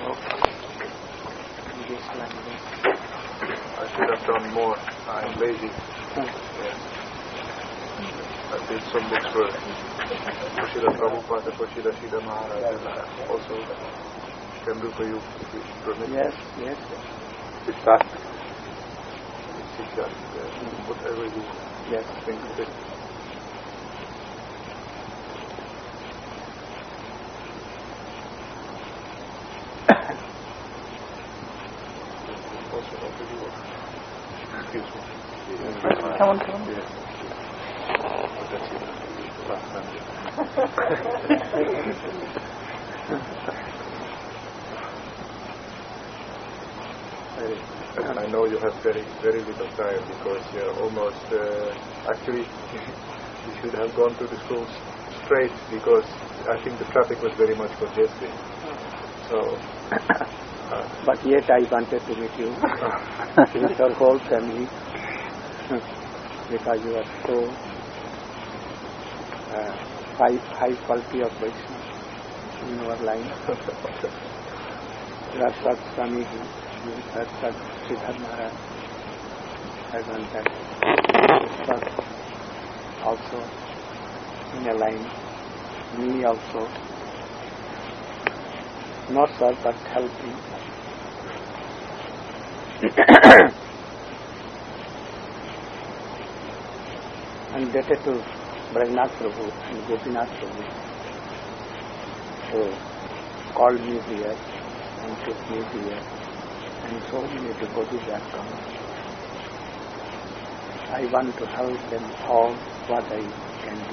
This language. I should have done more. I'm lazy. Yes. I did some books for Srila Prabhupada, for Srila Maharaj, and also can do for you if you permit. Yes. It's fast. It's just whatever you think of it. Also offer you excuse me. Come on. Yes. But that's it. Last time. I know you have very, very little time because you're almost, actually, you should have gone to the school straight because I think the traffic was very much congested. So, but yet I wanted to meet you with your whole family because you are so high quality of Vaishnava in your line. You are such Swamiji, you are such Sridhar Maharaj. I wanted but also in a line, me also, not serve but helping. Indebted to Brajnath Prabhu and Gopinath Prabhu, who called me here and took me here and told me to go to that camp. I want to help them all what I can do.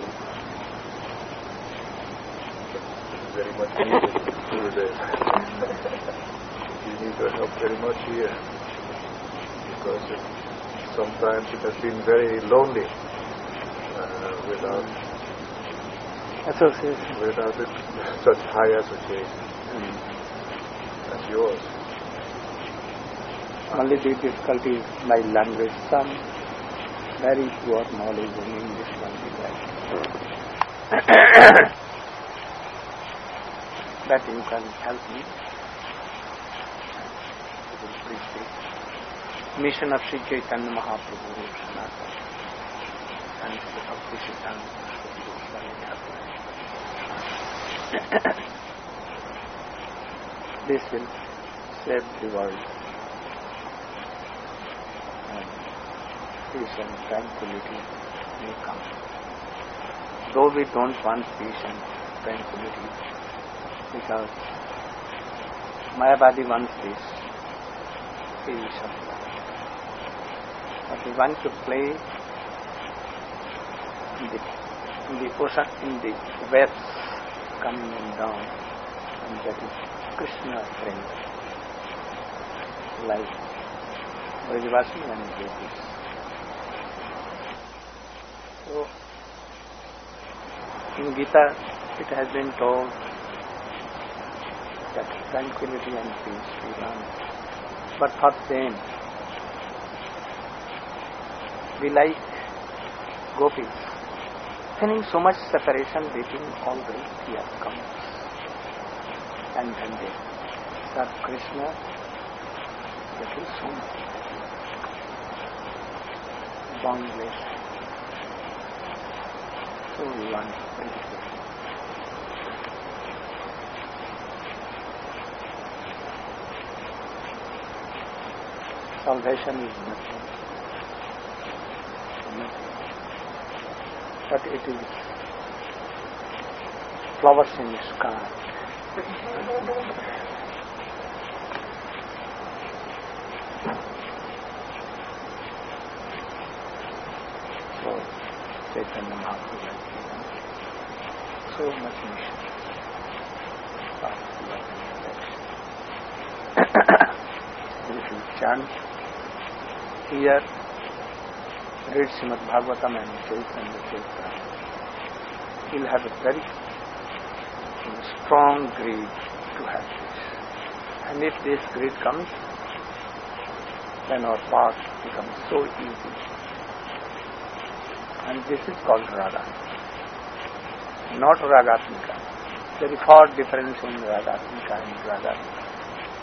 Very much needed over there. You need your help very much here because sometimes it has been very lonely without Association. Without such high association as yours. Only the difficulty is my language. Some very poor knowledge in English language. That you can help me. You will preach the mission of Sri Chaitanya Mahaprabhu Sanatana and Sri Bhakti Siddhanta Swami Thakur. This will save the world. And peace and tranquility may come. Though we don't want peace and tranquility, because Mayavadi wants this peace of life. But we want to play in the ocean, in the waves coming and down, and that is Krishna friend, like Brajavasi and Gopis. So, in Gita it has been told that tranquility and peace we want. But for them, we like Gopis, feeling so much separation between all the three outcomes. And when they serve Krishna, they feel so much boundless. So we want to bring it. Salvation is nothing. But it is flowers in the sky. So Chaitanya Mahaprabhu has given so much mission of love and affection. If you chant here, read Srimad Bhagavatam and Chaitanya Chaitanya, you'll have a very strong greed to have this. And if this greed comes, then our path becomes so easy. And this is called Raga, not Ragatmika. There is far difference in Ragatmika and Ragatmika.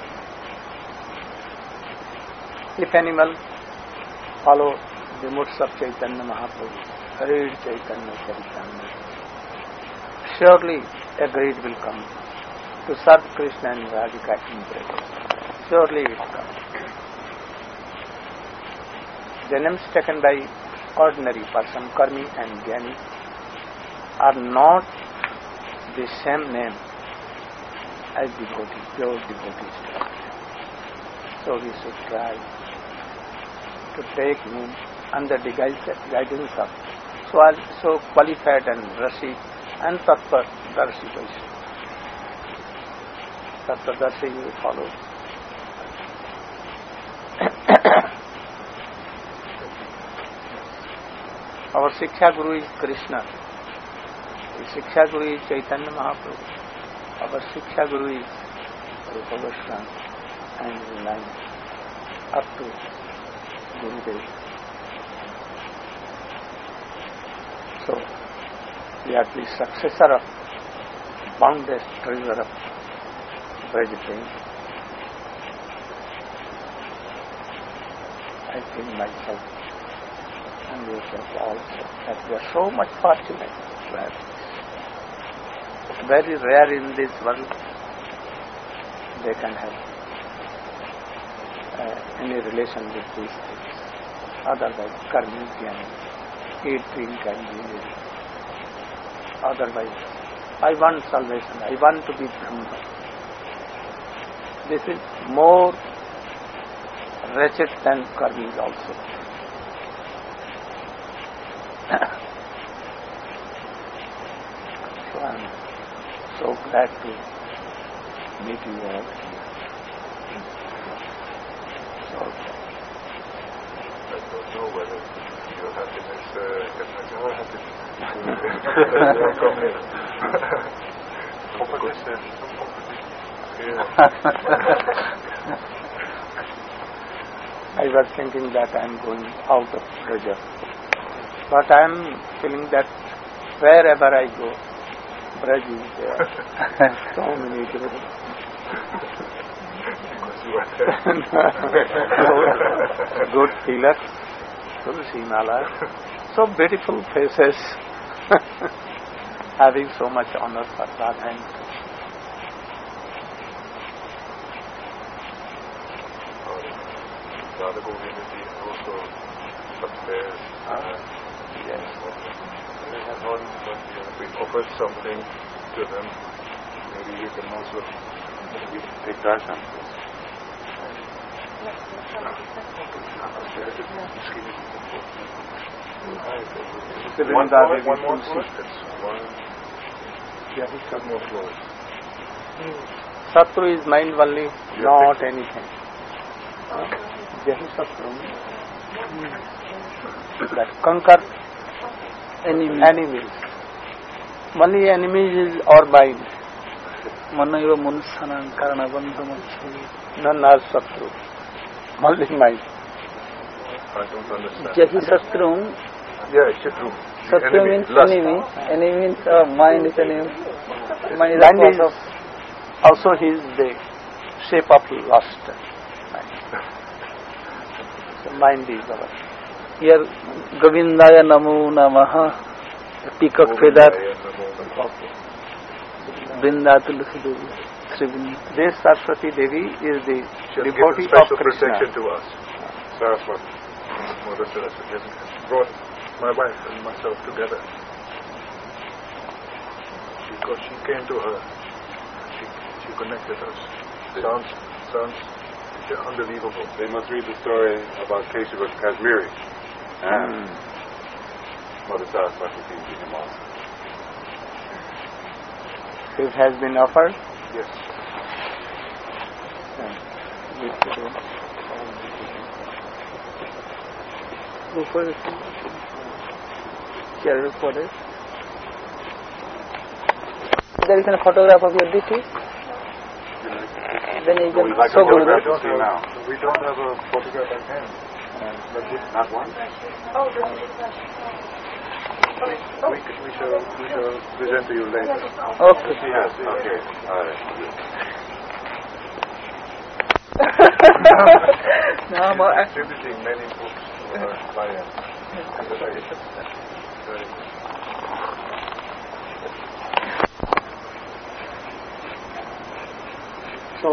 If animal follow the moods of Chaitanya Mahaprabhu, read Chaitanya Charitamrita, surely a greed will come to serve Krishna and Radhika in prayer. Surely it will come. The names taken by ordinary person, Karmi and Jnani, are not the same name as devotee, pure devotees. So we should try to take name under the guidance of so qualified and Rashi and Tattva-darshi Vaishnava. Tattva-darshi you follow. Our Shiksha Guru is Krishna. The Shiksha Guru is Chaitanya Mahaprabhu. Our Shiksha Guru is Rupa Goswami and the line up to Gurudev. So, we are the successor of boundless treasure of Braj. I think myself and yourself also that we are so much fortunate to have this. Very rare in this world they can have any relation with these things. Otherwise, karmi, jnani, eat, drink and be. Otherwise, I want salvation, I want to be Brahma. This is more wretched than karmis also. So I am so glad to meet you all here. So I don't know whether your happiness can our happiness. Come here. Competition. I was thinking that I am going out of treasure. But I am feeling that wherever I go, Braj is there. So many people. Good tilaks, Tulsi Mala, so beautiful faces, having so much honor for Radha and Radha Govinda ji also upstairs. yes. We offered something to them. Maybe you can also take darshan. One more floor. Yeah, he's got more floors. Satru is mind only, not anything. Jahi Satru, that conquer enemies. Only enemies is our mind. Manaiva Munsanan Karanabandhamachhi. None are Satru. Only mind. I don't understand. Jahi Satrum. Yeah, Shatru. Satru means enemy. Enemy means mind is enemy. Mind is Mind is also his the shape of lust. So mind is our. Here Govindaya Namo Namaha. Peacock feather. Okay. Brinda Tulsi Devi. Sri Brinda. This Saraswati Devi is the She has devotee given of special Krishna. protection to us. Saraswati. Mother Saraswati has brought my wife and myself together. Because she came to her. She connected us. Sounds unbelievable. They must read the story about Keshava Kashmiri. And Mother Saraswati came to him also. This has been offered. Yes. Chair for it. There is a photograph of your deity. Then you can like show a Guru. photograph to see now. We don't have a photograph at hand. Not one? We shall present to you later. Okay. Yes, okay. All right. No, but distributing many books to her clients. Very good. So,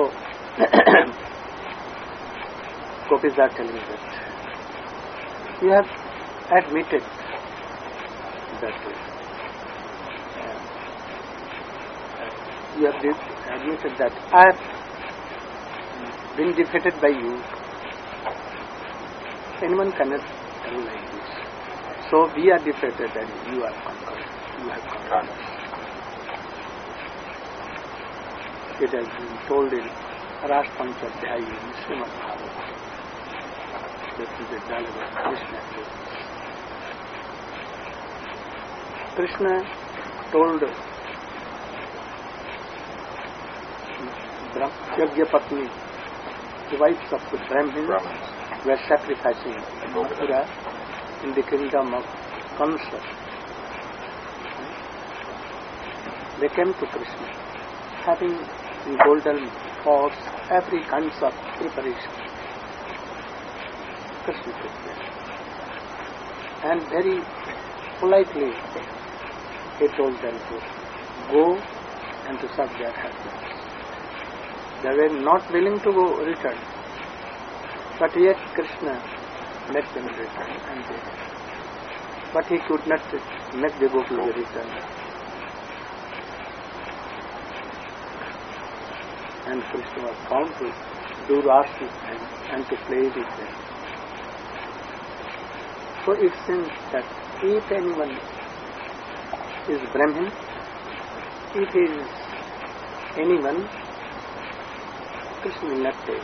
gopis are telling that you have admitted that you have admitted that I have been defeated by you. Anyone cannot tell like this. So we are defeated and you are conquered. You have conquered us. It has been told in Rasa Panchadhyaya in Srimad Bhagavatam. That is the dialogue of Krishna and Gopis. Krishna told Yagyapatni, the wives of the Brahmins, were sacrificing in Mathura in the kingdom of Kamsa. They came to Krishna, having in golden pots every kinds of preparation. Krishna took them. And very politely he told them to go and to serve their husbands. They were not willing to go return. But yet Krishna let them return and they. But he could not make the gopis return. And Krishna was bound to do rasa with them and to play with them. So it seems that if anyone is Brahmin, if he is anyone, Krishna will not take.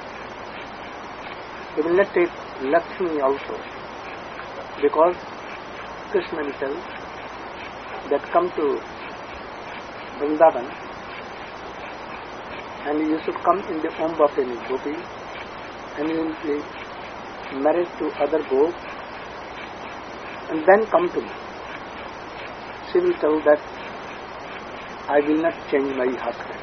He will not take Lakshmi also, because Krishna will tell that come to Vrindavan and you should come in the womb of any gopi and you will be married to other gopis and then come to me. She will tell that I will not change my husband.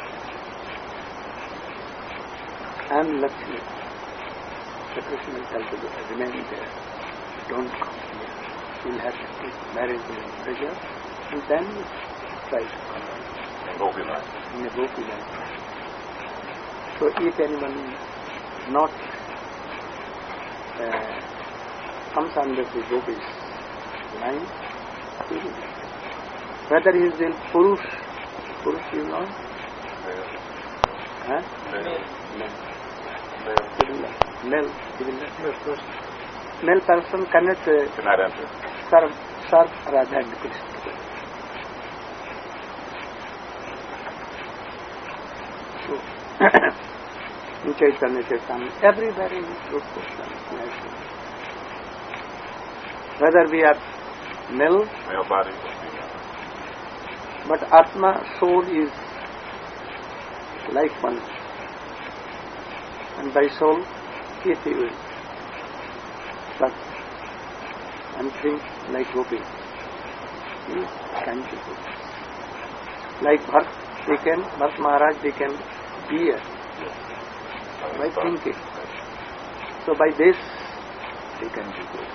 I am Lakshmi. So Krishna will tell to remain there. Don't come here. You will have to take marriage in pleasure and then try to come in Gopi land. So if anyone not comes under the gopis line, he will be. Whether he is in Purush you know? Huh? Male person cannot enter. serve Radha and Krishna. So, in Chaitanya Charitamrita, everywhere in Rupa whether we are male body or female. but Atma, soul is like one. And by soul, if he will suck and think like Gopi, he can be good. Like Bharat Maharaj, they can bear by thinking. So by this, they can be good.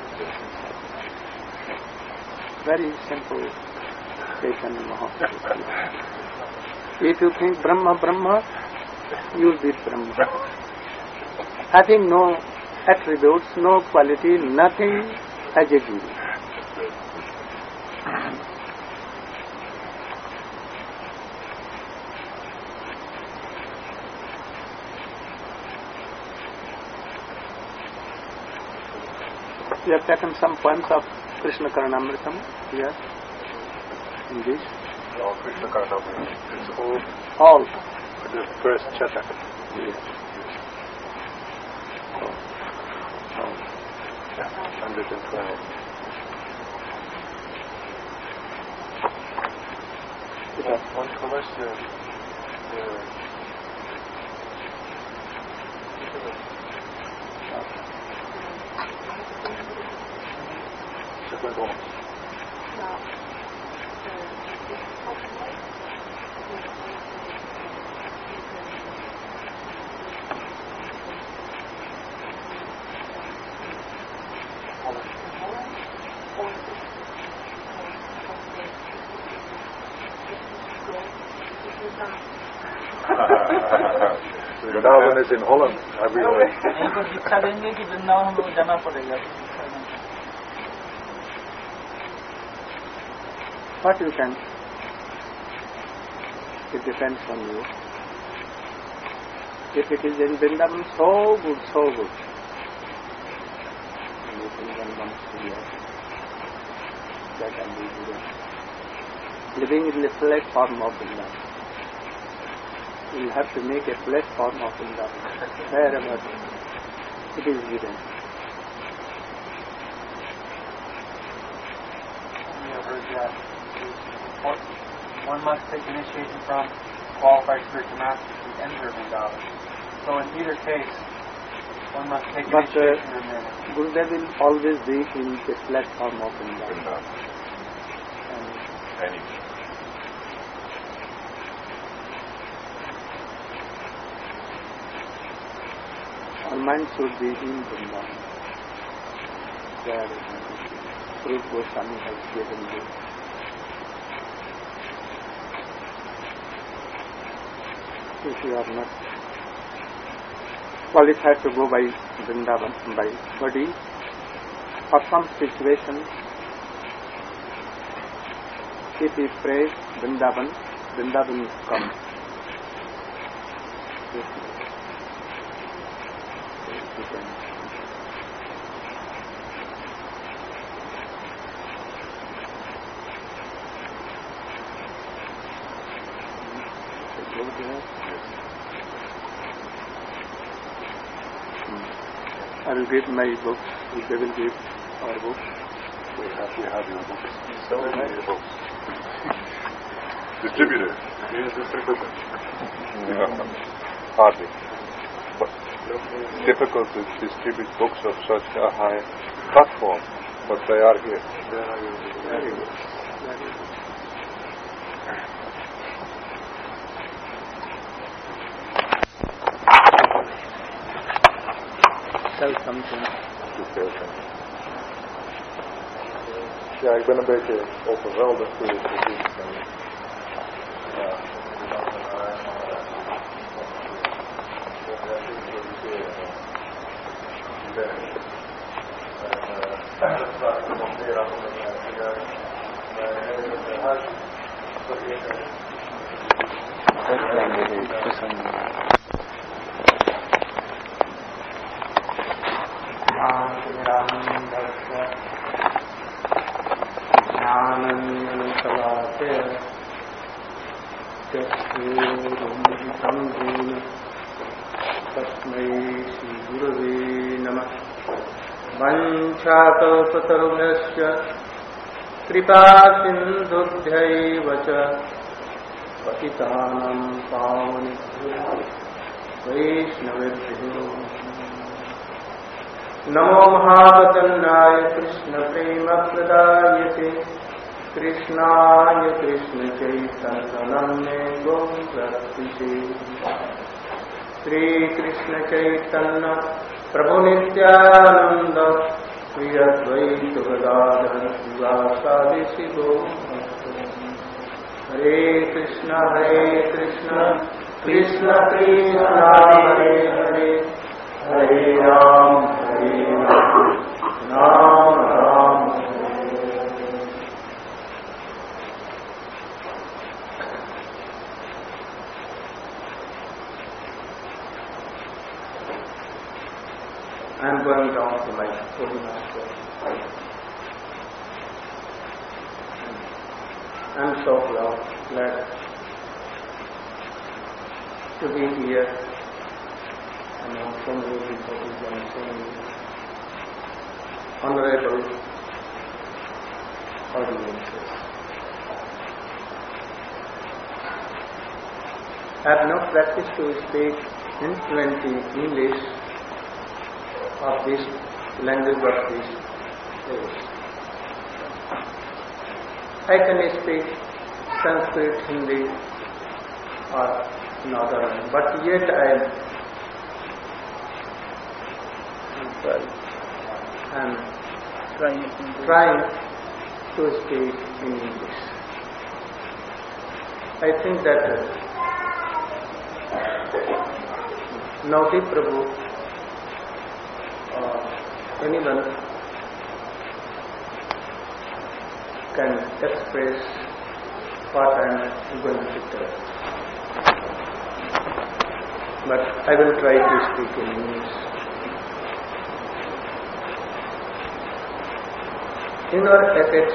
Very simple. Chaitanya Mahaprabhu. If you think Brahma, you will be Brahma. Having no attributes, no quality, nothing as a guru. We have taken some poems of Krishna Karnamritam here in this. All Krishna Karnamritam. It's all. The first chapter. Yes. 120. One question. Vrindavan is in Holland. Everywhere. इनको शिक्षा देंगे कि वृंदावन हम लोग जाना पड़ेगा. What you can? It depends on you. If it is in Vrindavan, so good, so good. And you can run once a year. That can be good. Living in the platform of Vrindavan. You will have to make a platform of Vrindavan. Wherever it is given. One must take initiation from qualified spiritual masters who enter Vrindavan. So in either case, one must take initiation and then... Gurudev will always be in the platform of Vrindavan. Our mind should be in Vrindavan. Where Rupa Goswami has given you. If you are not qualified to go by Vrindavan, by body, for some situation, if we pray Vrindavan, Vrindavan will come. I will give my books, they will give our books. We have your books. So many books. Distributor. He is distributor. Hardly. But difficult to distribute books of such a high platform. But they are here. Very good. Tell something. Ja, ik ben een beetje overweldigd door het gezien. वंशाकल्पतरुभ्यश्च कृपा सिन्धुभ्यैव च पतितानां पावनेभ्यो वैष्णवेभ्यो नमो महावदन्नाय कृष्णप्रेमप्रदायते कृष्णाय कृष्णचैतन्यनाम्ने गोप्रतिष्ठे श्रीकृष्णचैतन्य प्रभु नित्यानंद श्री अद्वैत गदाधर शिवासादि शिवो हरे Krishna Krishna Krishna Hare Hare Hare Ram Ram Ram I am going down to my holy master. I am so glad to be here. I know so many people and so many honorable audiences. I have no practice to speak fluently English of this language of this place. I can speak Sanskrit, Hindi or another, but yet I am trying to speak in English. I think that Naughty Prabhu, anyone can express what I am going to tell. But I will try to speak in English. In our epics,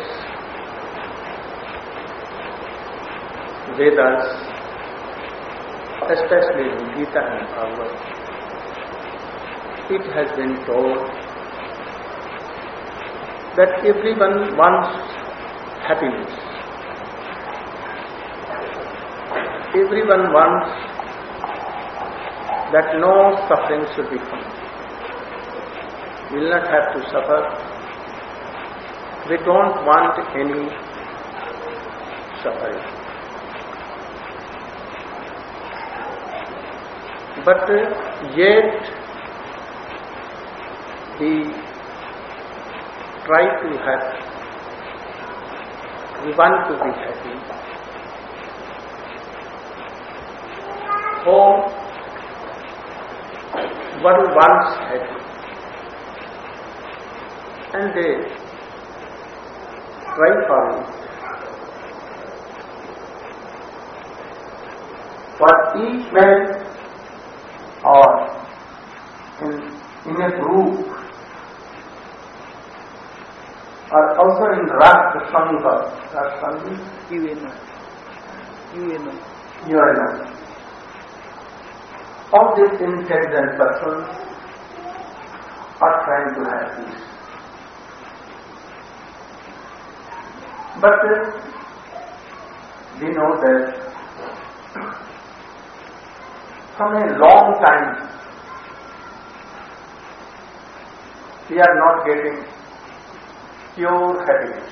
Vedas, especially in Gita and Bhagavad, it has been told that everyone wants happiness. Everyone wants that no suffering should be found. We will not have to suffer. We don't want any suffering. But yet we try to have, we want to be happy. Oh, one wants happy. And they try for it. For each man or in a group or also in Rashtra Sangha, UNO. All these intelligent persons are trying to have peace. But we know that from a long time we are not getting pure happiness.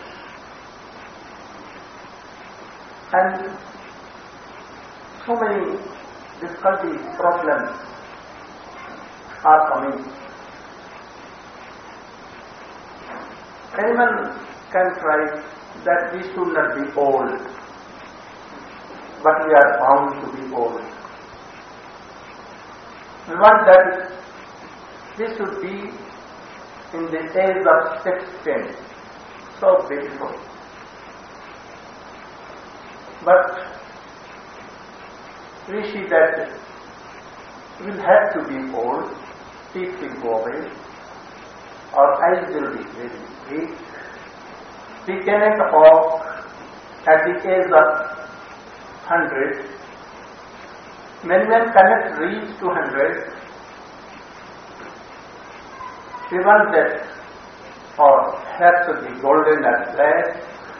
And so many difficulties, problems are coming. Anyone can try that we should not be old, but we are bound to be old. We want that we should be in the age of 16, so beautiful. But we see that we will have to be old, teeth will go away, our eyes will be very weak. We cannot walk at the age of 100. Many men cannot reach to 100. We want that our hair should be golden and black.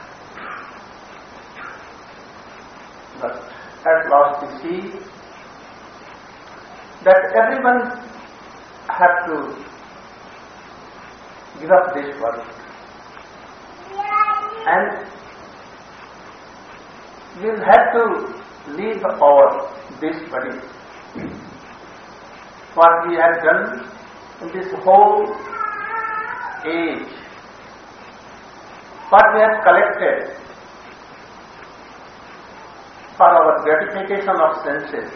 But at last we see that everyone has to give up this world. And we will have to leave this body. What we have done in this whole age, what we have collected for our gratification of senses,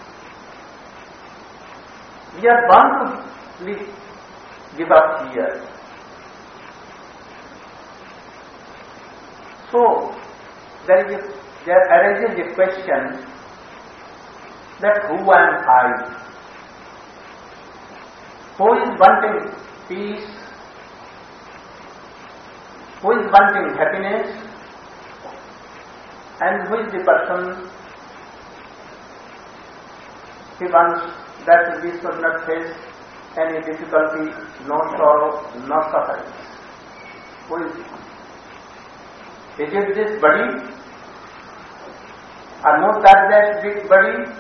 we are bound to give up here. So there arises a question that who am I? Who is wanting peace? Who is wanting happiness? And who is the person he wants that we should not face any difficulty, no sorrow, no suffering? Who is it? Is it this body? Or not that big body?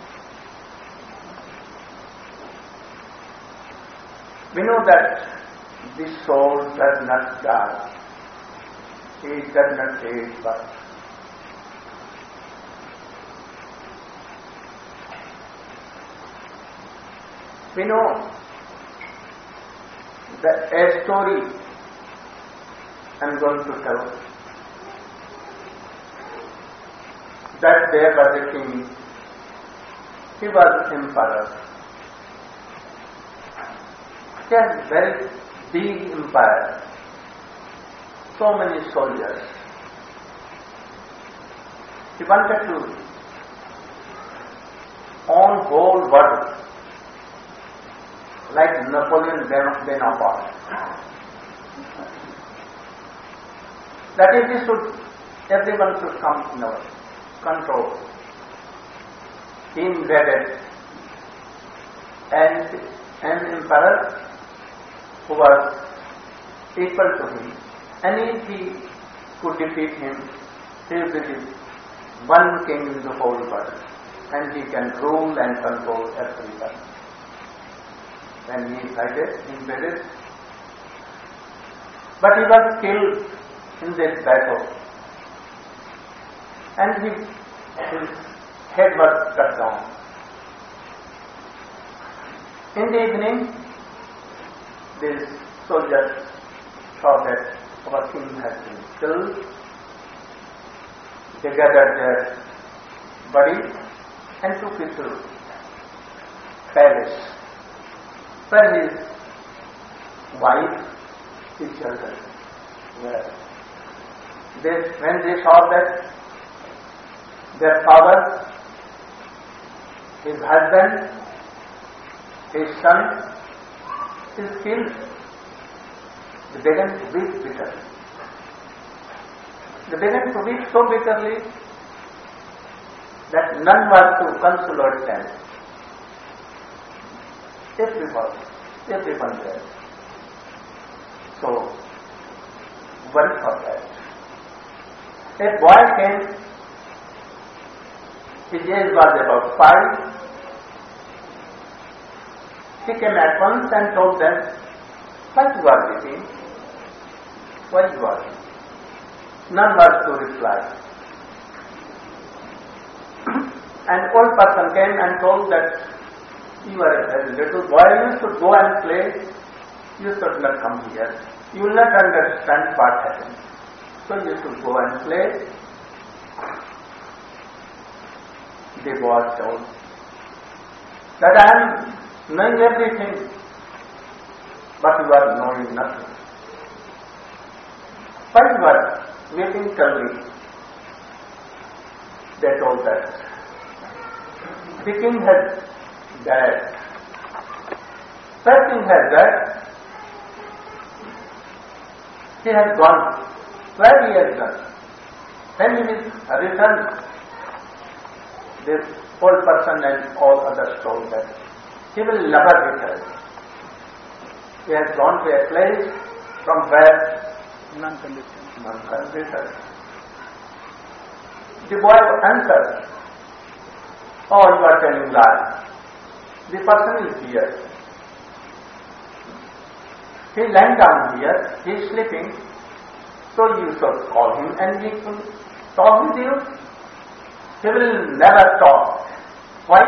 We know that this soul does not die. It does not age birth. We know that a story I am going to tell. That there was a king. He was emperor. He has very big empire, so many soldiers. He wanted to own whole world, like Napoleon Bonaparte. That is, everyone should come in our control. He invaded, and an emperor who was equal to him, and if he could defeat him, he would be one king in the whole world, and he can rule and control everyone. When he invaded, but he was killed in this battle, and his head was cut down. In the evening, these soldiers saw that our king has been killed. They gathered their body and took it to palace, where his wife, his children were. When they saw that their father, his husband, his son is killed, they began to weep bitterly. They began to weep so bitterly that none was to console them. Everyone there. So, worry for that. A boy came, his age was about 5. He came at once and told them, why you are weeping? Why you are weeping? None was to reply. An old person came and told that you are a little boy, you should go and play, you should not come here. You will not understand what happened. So you should go and play. The boy told that I am knowing everything, but you are knowing nothing. Why you are waiting till me? They told that the king has died. First king has died. He has gone. Where he has gone? When he will return, this old person and all others told that he will never return. He has gone to a place from where none can return. The boy answered, oh, you are telling lies. The person is here. He lying down here, he is sleeping, so you should call him and he will talk with you. He will never talk. Why?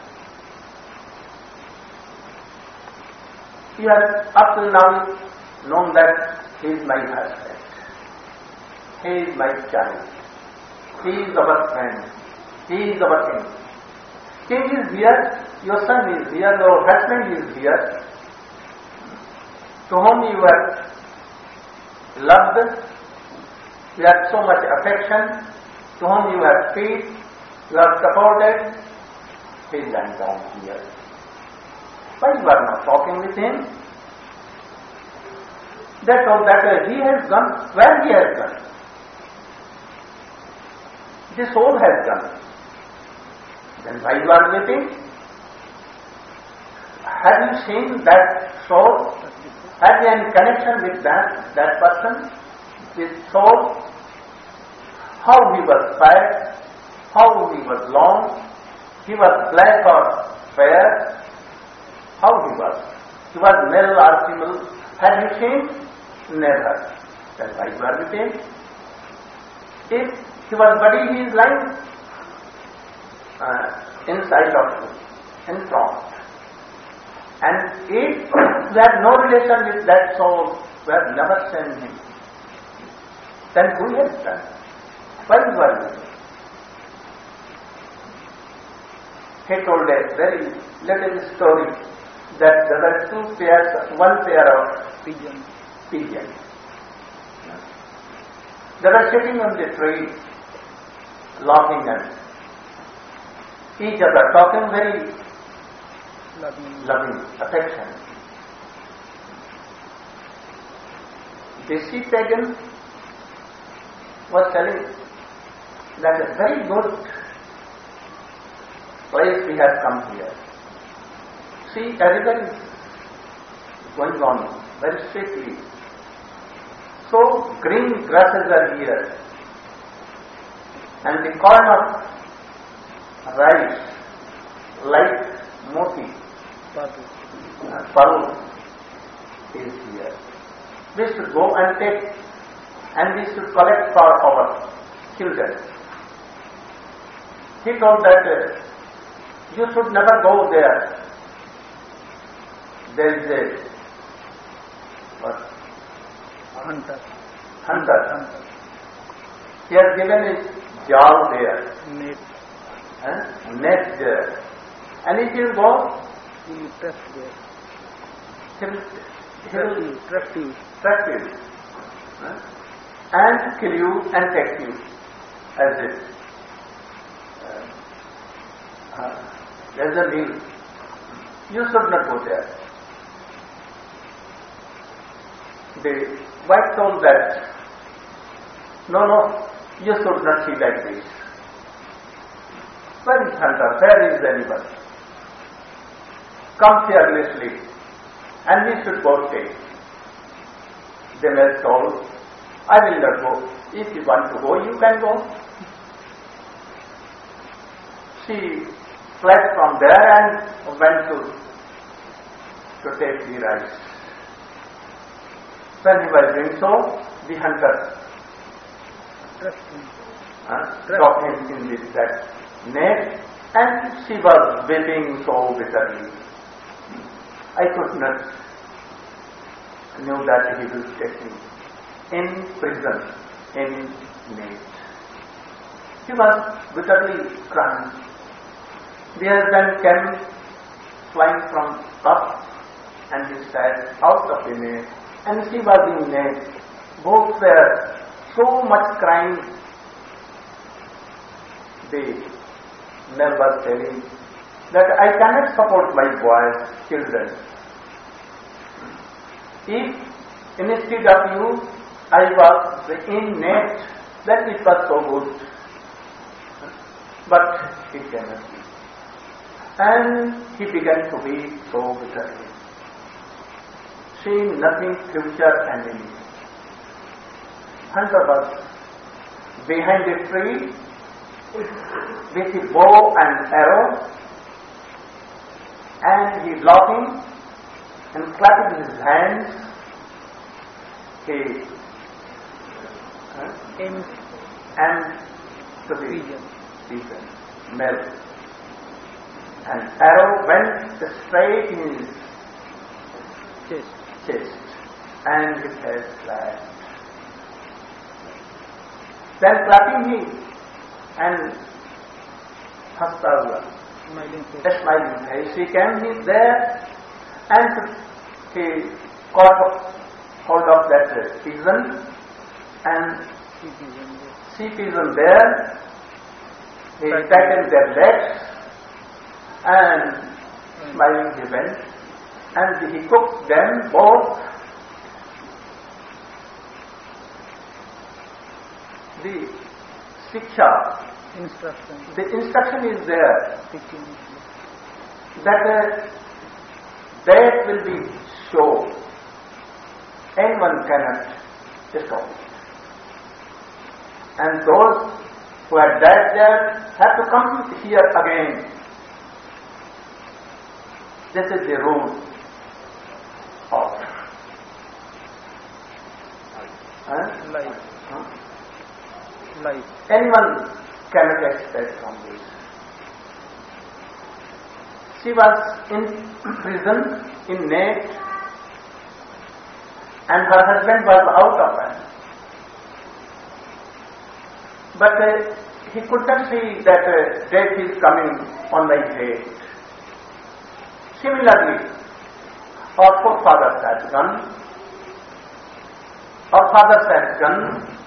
You have up till now known that he is my husband. He is my child. He is our friend. He is our king. King is here, your son is here, your husband is here, to whom you have loved, you have so much affection, to whom you have paid, you have supported. He is lying down here. Why you are not talking with him? They told that he has gone. Where he has gone? The soul has gone. Then why you are waiting? Have you seen that soul? Have you any connection with that person? His soul? How he was fat? How he was long? He was black or fair? How he was? He was male or female? Have you seen? Never. Then why you are with him? If he was body, he is lying inside of you, in front. And if we have no relation with that soul, we have never seen him, then who has done? Why you are with him? He told a very little story that there were one pair of pigeons. They were sitting on the tree, laughing at each other, talking very loving, affection. The sea pagan was telling that a very good place we have come here. See, everything is going on very swiftly. So green grasses are here, and the corn of rice, light moti, paru is here. We should go and take, and we should collect for our children. He told that you should never go there. There is a hunter. He has given his jal there, net there, and if you go, he will trap you, and kill you and take you as if there's a meal. You should not go there. The wife told that, no, you should not see like this. Where is hunter? Where is anyone? Come fearlessly, and we should both take. The male told, I will not go. If you want to go, you can go. She fled from there and went to take the rice. When he was doing so, the hunter dropped him in that net, and she was weeping so bitterly. I could not know that he will take me in prison, in net. He was bitterly crying. The husband came flying from up, and he sat out of the net, and she was in net. Both were so much crying. The male was telling that I cannot support my boys, children. If instead of you I was in net, then it was so good. But it cannot be. And he began to be so bitterly, seeing nothing future and in. Hunter was behind a tree with his bow and arrow, and he laughing and clapping his hands. He aimed and to the pigeon, male. And arrow went straight in his chest, and his head flat. Then clapping him and hasta smiling face, he came there and he caught hold of that pigeon and sea pigeon there. He tightened their legs and smiling he went, and he cooked them both. The Siksha, the instruction is there that death will be sure. Anyone cannot stop it. And those who are died there have to come here again. This is the rule of life. Anyone cannot expect from this. She was in prison, in net, and her husband was out of her. But he could not see that death is coming on my head. Similarly, our forefathers had done. Our fathers had done.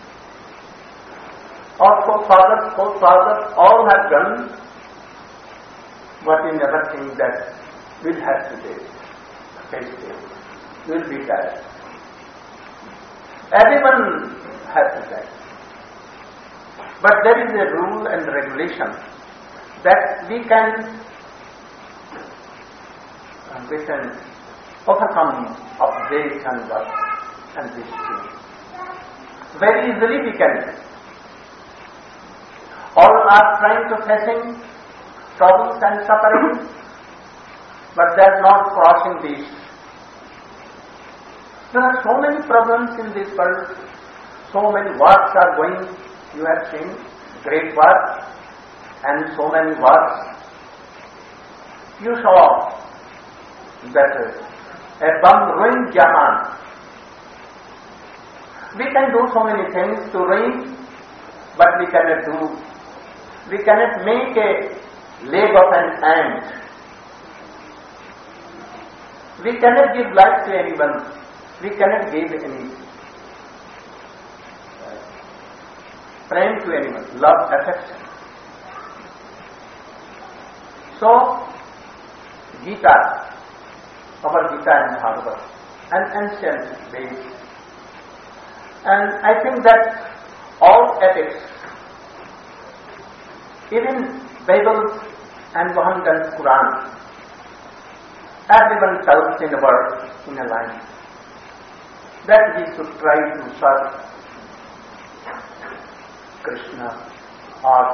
Our forefathers all have done. But we never think that we'll have to face it. We'll be tired. Everyone has to die. But there is a rule and regulation that we can overcome of this and that and this thing. Very easily we can. All are trying to facing troubles and sufferings, but they are not crossing these. There are so many problems in this world, so many wars are going, you have seen, great wars, and so many wars. You saw that a bomb ruined Japan. We can do so many things to ruin, but we cannot make a leg of an ant. We cannot give life to anyone. We cannot give any praying to anyone, love, affection. So, Gita, our Gita and Bhagavad, an ancient base. And I think that all ethics, even Bible and Mohammedan Quran, everyone tells in a word, in a line, that we should try to serve Krishna or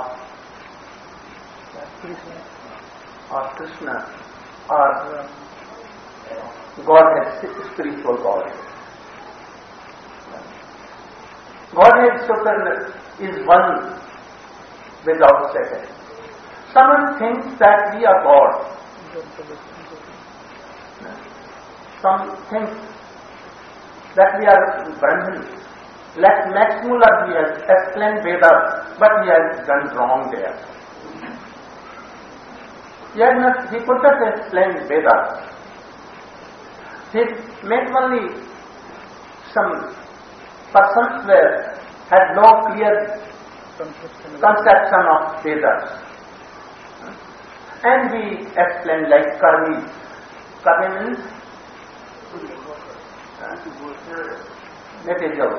Godhead, spiritual Godhead. Godhead is one without second. Someone thinks that we are God. Some think that we are Brahman. Like Max Muller, he has explained Vedas, but he has done wrong there. He could not explain Vedas. He made only some persons had no clear conception of Vedas. And we explained like Karmi. Karmi means material.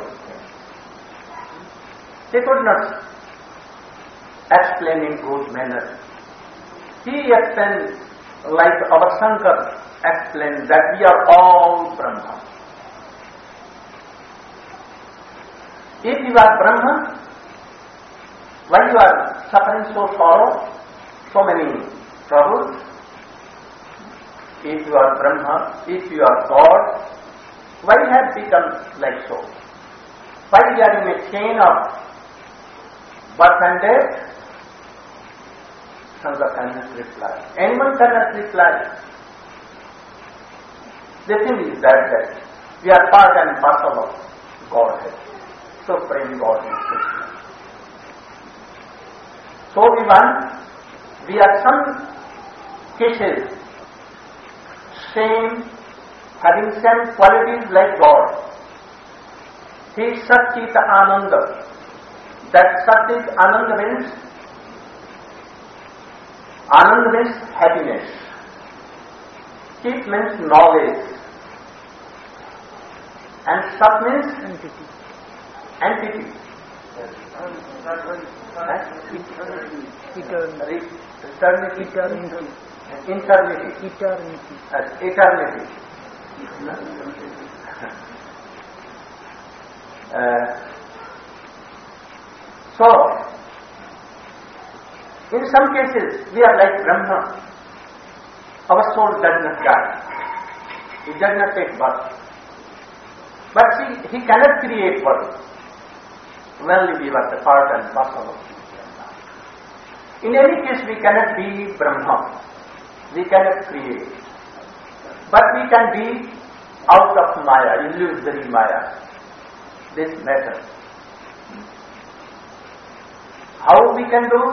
He could not explain in good manner. He explained like our Shankar explained that we are all Brahma. If you are Brahma, why you are suffering so sorrow, so many troubles? If you are Brahma, if you are God, why have become like so? Why we are in a chain of birth and death? Shankar cannot reply. Anyone cannot reply. The thing is that we are part and parcel of Godhead, Supreme God in Krishna. So we are some cases having same qualities like God. He is Satchita Ananda. That Satchita Ananda means happiness. Chit means knowledge. And Sat means entity. Eternity. So, in some cases, we are like Brahma. Our soul does not die. It does not take birth. But see, he cannot create birth. Only we were the part and parcel of Brahma. In any case, we cannot be Brahma. We cannot create. But we can be out of Maya, illusory Maya. This matter. How we can do?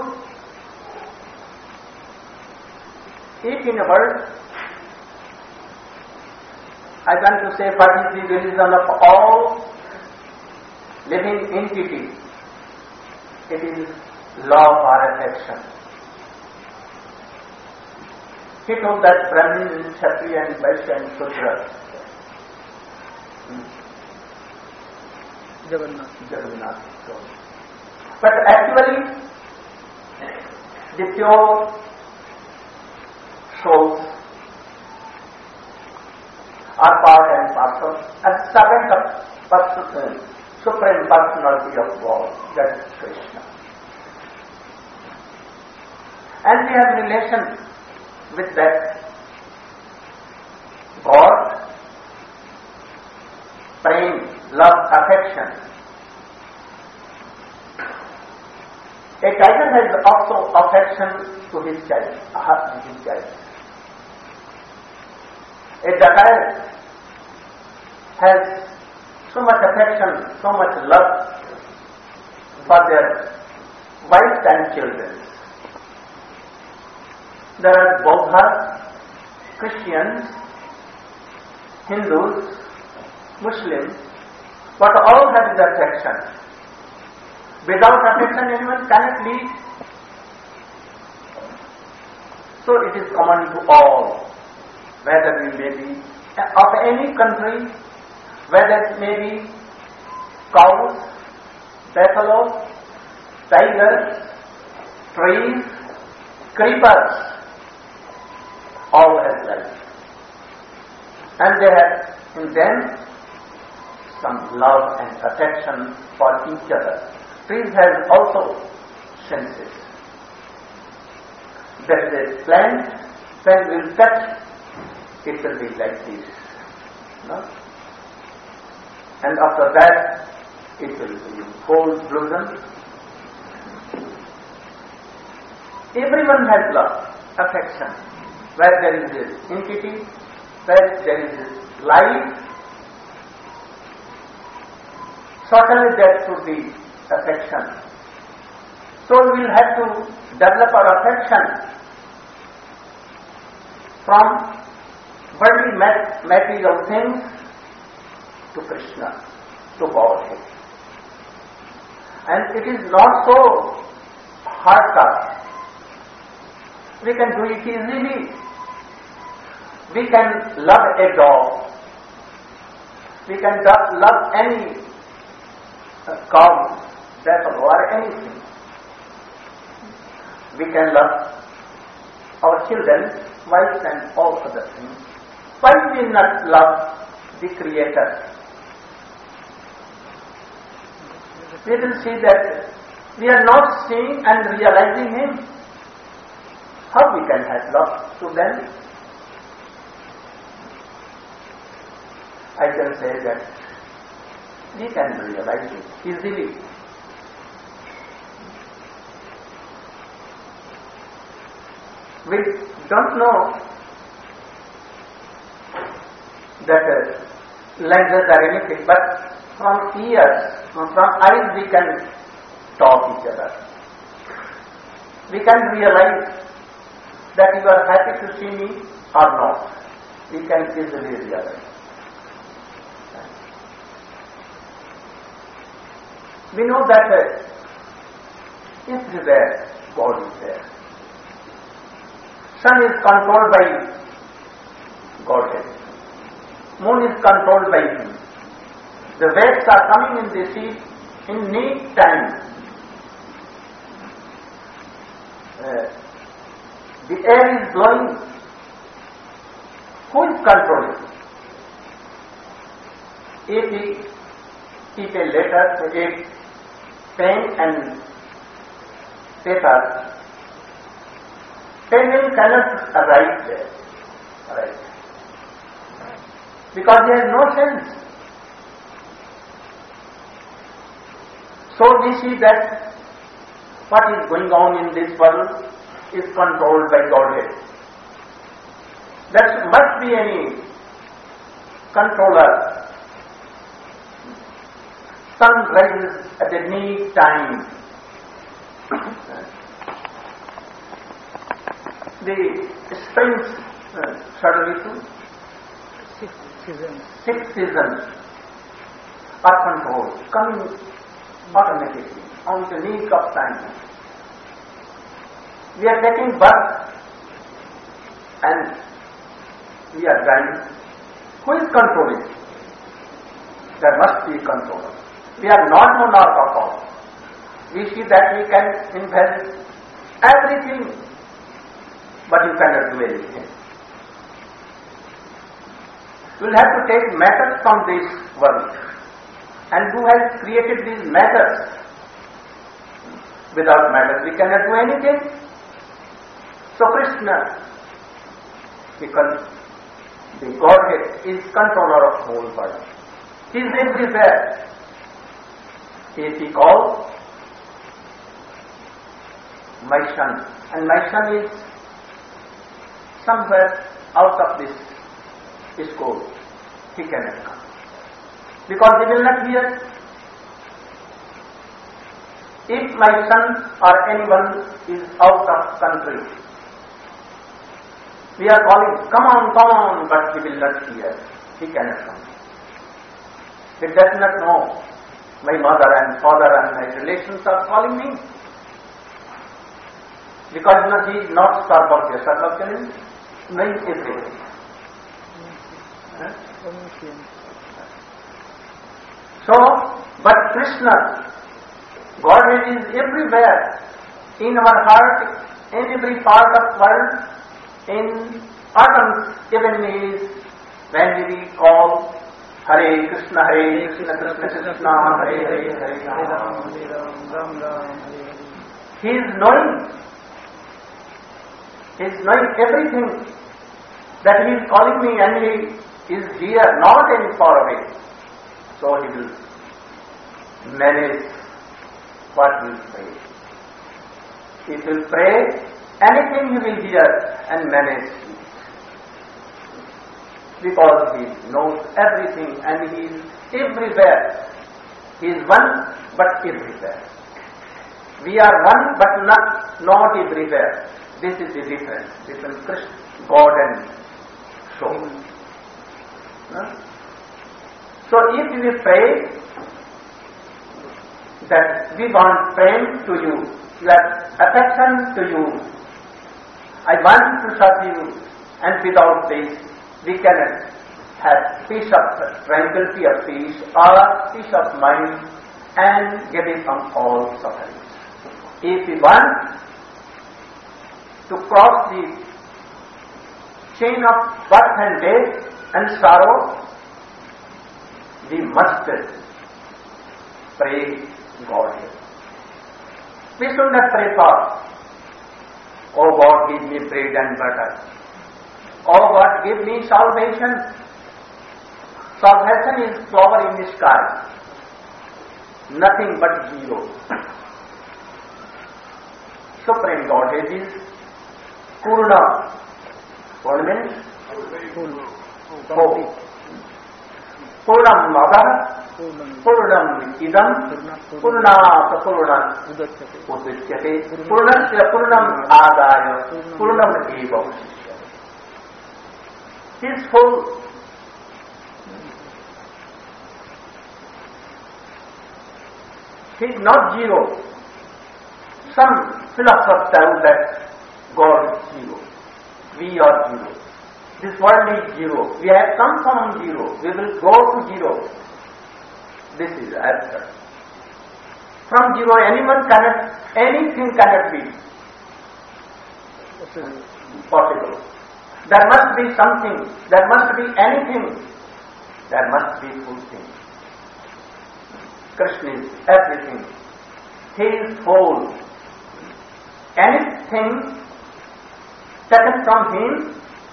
If in a world I want to say what is the religion of all living entities. It is love or affection. He told that Brahmin, Kshatriya and Vaishya and Shudra. Jagannath. But actually, the pure souls are part and parcel and servant of Supreme Personality of God, that is Krishna. And we have relation with that God, praying, love, affection. A tiger has also affection to his child. A dacoit has so much affection, so much love for their wives and children. There are Buddhas, Christians, Hindus, Muslims, but all have the affection. Without affection, anyone cannot live. So it is common to all, whether we may be of any country, whether it may be cows, buffalo, tigers, trees, creepers, all have life. And they have in them some love and affection for each other. Trees have also senses. There is a plant, when we will touch, it will be like this. No? And after that, it will be cold, blossom. Everyone has love, affection. Where there is this entity, where there is this life, certainly there should be affection. So we will have to develop our affection from worldly material things to Krishna, to Godhead. And it is not so hard task. We can do it easily. We can love a dog. We can love any cow, buffalo, or anything. We can love our children, wives, and all other things. Why we not love the Creator? We will see that we are not seeing and realizing Him. How we can have love to them? I can say that we can realize it easily. We don't know that language or anything, but from ears, from eyes we can talk each other. We can realize that you are happy to see me or not. We can easily realize. We know that everywhere God is there. Sun is controlled by Godhead. Moon is controlled by Him. The waves are coming in the sea in neat time. The air is blowing. Who is controlling? If we keep a letter, a pen and paper, pen cannot write there. Right. Because there is no sense. So we see that what is going on in this world is controlled by Godhead. There must be any controller. Sun rises at a neat time. The springs suddenly too. 6 seasons are controlled, coming automatically on the need of time. We are taking birth and we are dying. Who is controlling? There must be a controller. We are not monarch of all. We see that we can invent everything, but you cannot do anything. You will have to take matter from this world. And who has created these matters? Without matter we cannot do anything. So Krishna, because the Godhead is controller of whole world. He is everywhere. He is called my son, and my son is somewhere out of this school. He cannot come because he will not hear. If my son or anyone is out of country, we are calling, come on, but he will not hear. He cannot come. He does not know. My mother and father and my relations are calling me. Because he is not Sarvagya. Sarvagya means knowing everything. So, but Krishna, Godhead is everywhere, in our heart, in every part of world, in atoms, even is when we call Hare Krishna, Krishna Krishna, Hare Hare, Hare Rama. He is knowing. He is knowing everything, that he is calling me and he is here, not any far away. So he will manage what we pray. If you pray, anything you will hear and manage it. Because he knows everything and he is everywhere. He is one but everywhere. We are one but not everywhere. This is the difference between God and soul. So if we pray that we want praying to you, affection to you, I want to serve you, and without this we cannot have peace of tranquility of peace or peace of mind and get it from all sufferings. If we want to cross the chain of birth and death and sorrow, we must pray Godhead. We should not pray for, oh God, give me bread and butter. Oh God, give me salvation. Salvation is flower in the sky. Nothing but zero. Supreme Godhead is Purna. What means? Full. Purnam Madha, Purnam Idam, Purnat Purnam Udichyate, Purnasya Purnam Adaya, Purnam Eva. He is full. He is not zero. Some philosophers tell that God is zero. We are zero. This world is zero. We have come from zero. We will go to zero. This is absurd. From zero, anything cannot be possible. There must be something. There must be anything. There must be full thing. Krishna is everything. He is whole. Anything taken from him,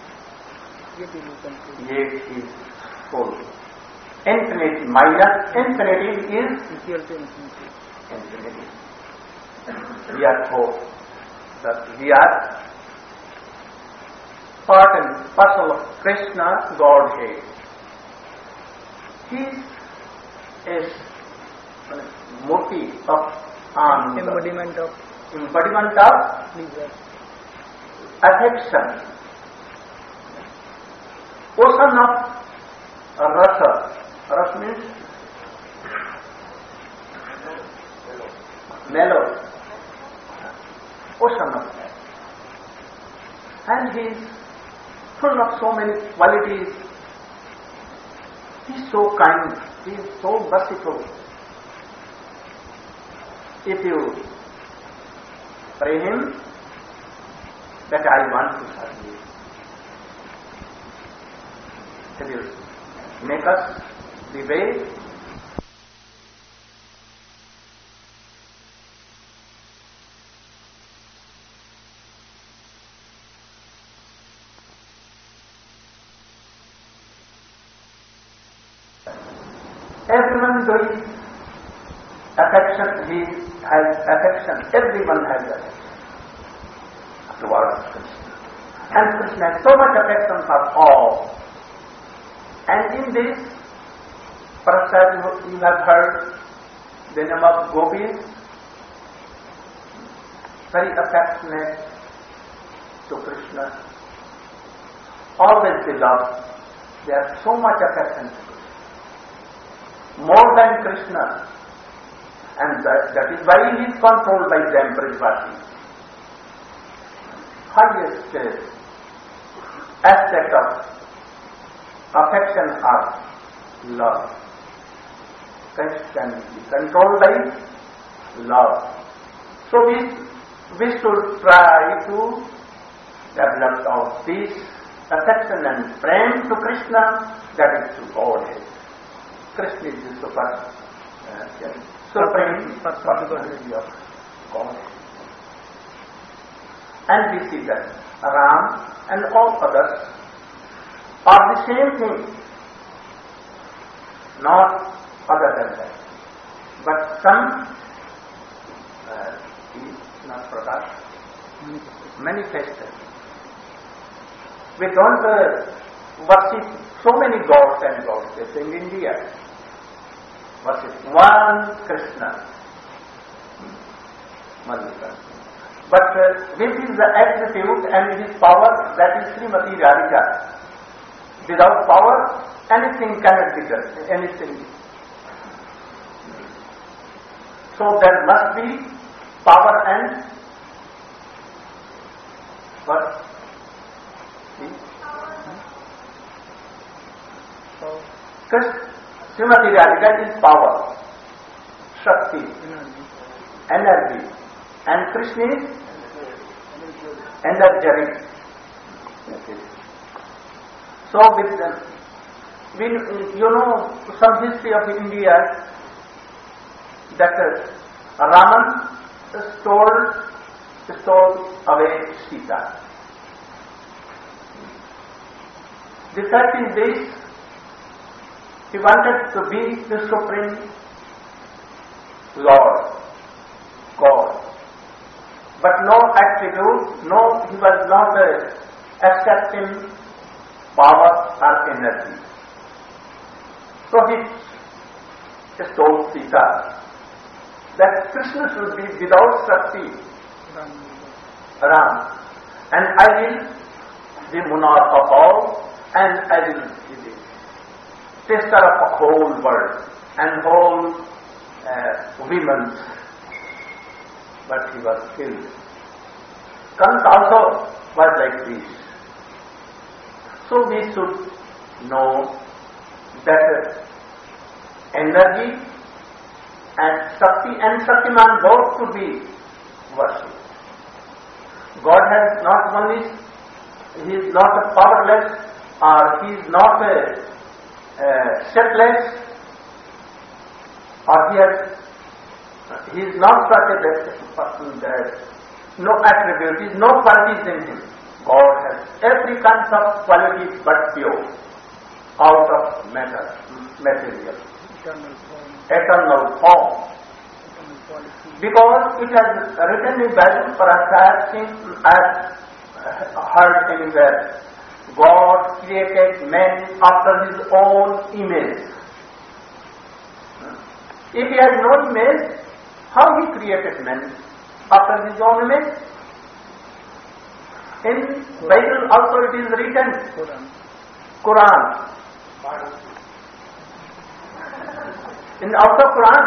yet he is full. Infinity minus infinity is infinity. We are whole. We are part and parcel of Krishna, Godhead. He is murti of embodiment of affection, ocean of rasa. Rasa means mellow, ocean of that. And he is full of so many qualities. He is so kind, he is so merciful. If you pray him that I want to serve you, if you make us the way, everyone doing affection, he has affection, everyone has affection towards Krishna. And Krishna has so much affection for all. And in this, perhaps you have heard the name of gopis, very affectionate to Krishna. Always they love, they have so much affection to Krishna. More than Krishna. And that is why he is controlled by them, Brajvasi. Highest aspect of affection or love. Can be controlled by love. So we should try to develop all this affection and prem to Krishna, that is to Godhead. Krishna is the supreme personality of Godhead. And we see that Ram and all others are the same thing, not other than that. But some is not forgot, manifested. We don't worship so many gods and goddesses in India. Worship one Krishna. But this is the attribute and his power, that is Srimati Radhika. Without power, anything cannot be done, anything. So there must be power and what? Srimati Radhika is power, Shakti, energy, and Krishna is energetic. So with them, you know some history of India, that Raman stole away Sita. The fact is this, he wanted to be the supreme Lord, God. But no attribute, he was not accepting power or energy. So he stole Sita. That Krishna should be without Shakti, Ram. And I will be monarch of all, and I will be the taster of the whole world and whole women. But he was killed. Kant also was like this. So we should know that energy and Shaktiman both should be worshipped. God has not only, he is not a powerless, or he is not a shapeless, or he is not such a person that no attribute, no qualities in him. God has every kind of qualities but pure, out of matter, material, eternal form. Because it has written in Bible, perhaps I have heard anywhere, God created man after his own image. If he has no image, how he created man after his own image? In Bible also it is written, Quran, out of Quran.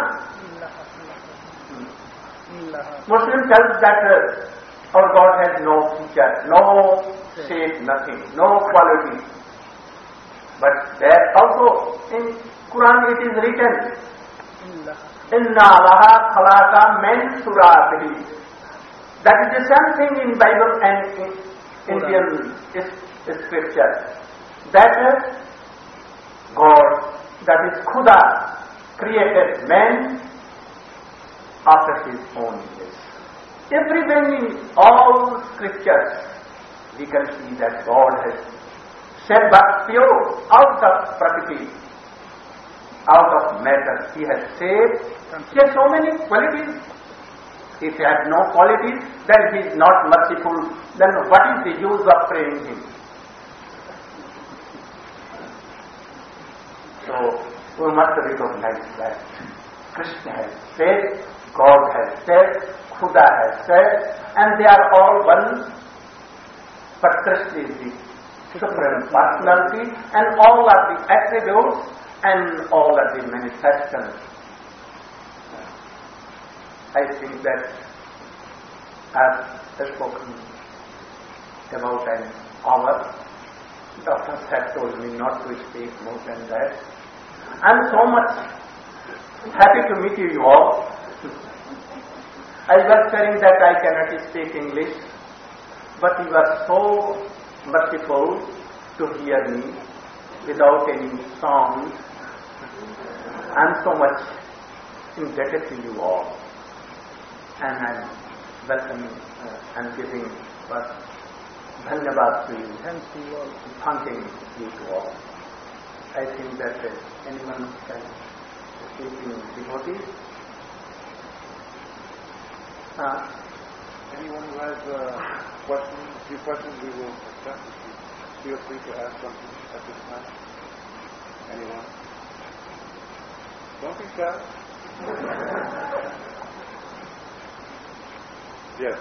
Muslim tells that our God has no feature, no shape, nothing, no quality. But there also in Quran it is written, Inna Allaha khalaqa min suratihi. That is the same thing in Bible and in Indian scripture. That God, that is Khuda, created man after his own image. Everywhere in all scriptures, we can see that God has said but pure, out of Prakriti, out of matter. He has saved. He has so many qualities. If he has no qualities, then he is not merciful. Then what is the use of praying him? So we must recognize that Krishna has said, God has said, Khuda has said, and they are all one. But Krishna is the supreme personality, and all are the attributes, and all are the manifestations. I think that as spoken about an hour, Dr. had told me not to speak more than that. I am so much happy to meet you all. I was saying that I cannot speak English, but you are so merciful to hear me without any sound. I am so much indebted to you all. And I am welcoming and giving first dhanyavad to you. Thanks to you all. Thanking you to all. I think that anyone can speak in devotee. Anyone who has questions, a few questions, we will accept. Feel free to ask something at this time. Anyone? Don't be shy. Yes.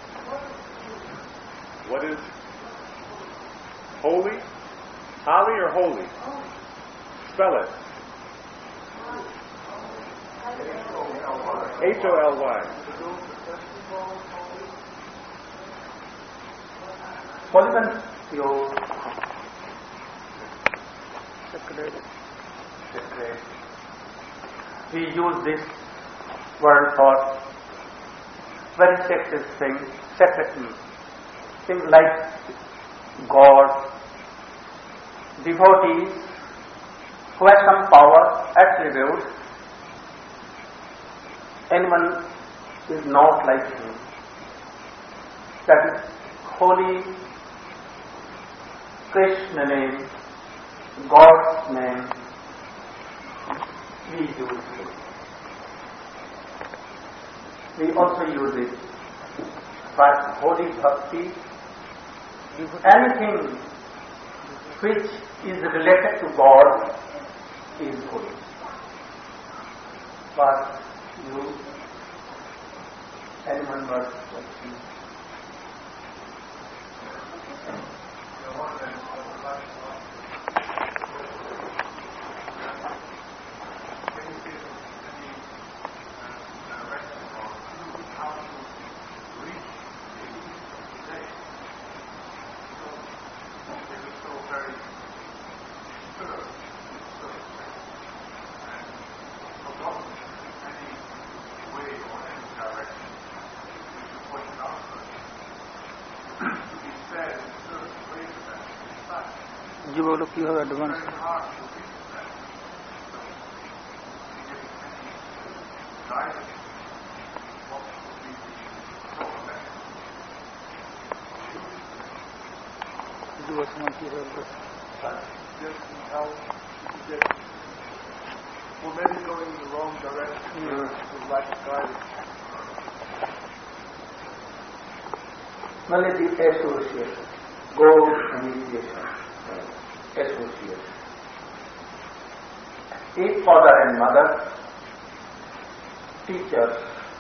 What is holy? Holly or holy? Spell it. H-O-L-Y. Holy pure, sacred. We use this word for very sacred things, things like God, devotees who have some power, attributes. Anyone is not like him. That is holy Krishna name, God's name, we use it. We also use it for holy bhakti. Anything which is related to God is holy. But you, anyone was watching? Develop your advance. Do what you want to Just how we're maybe going in the wrong direction. We'd like to guide it. Only the association, goal initiation, association. Each father and mother, teachers,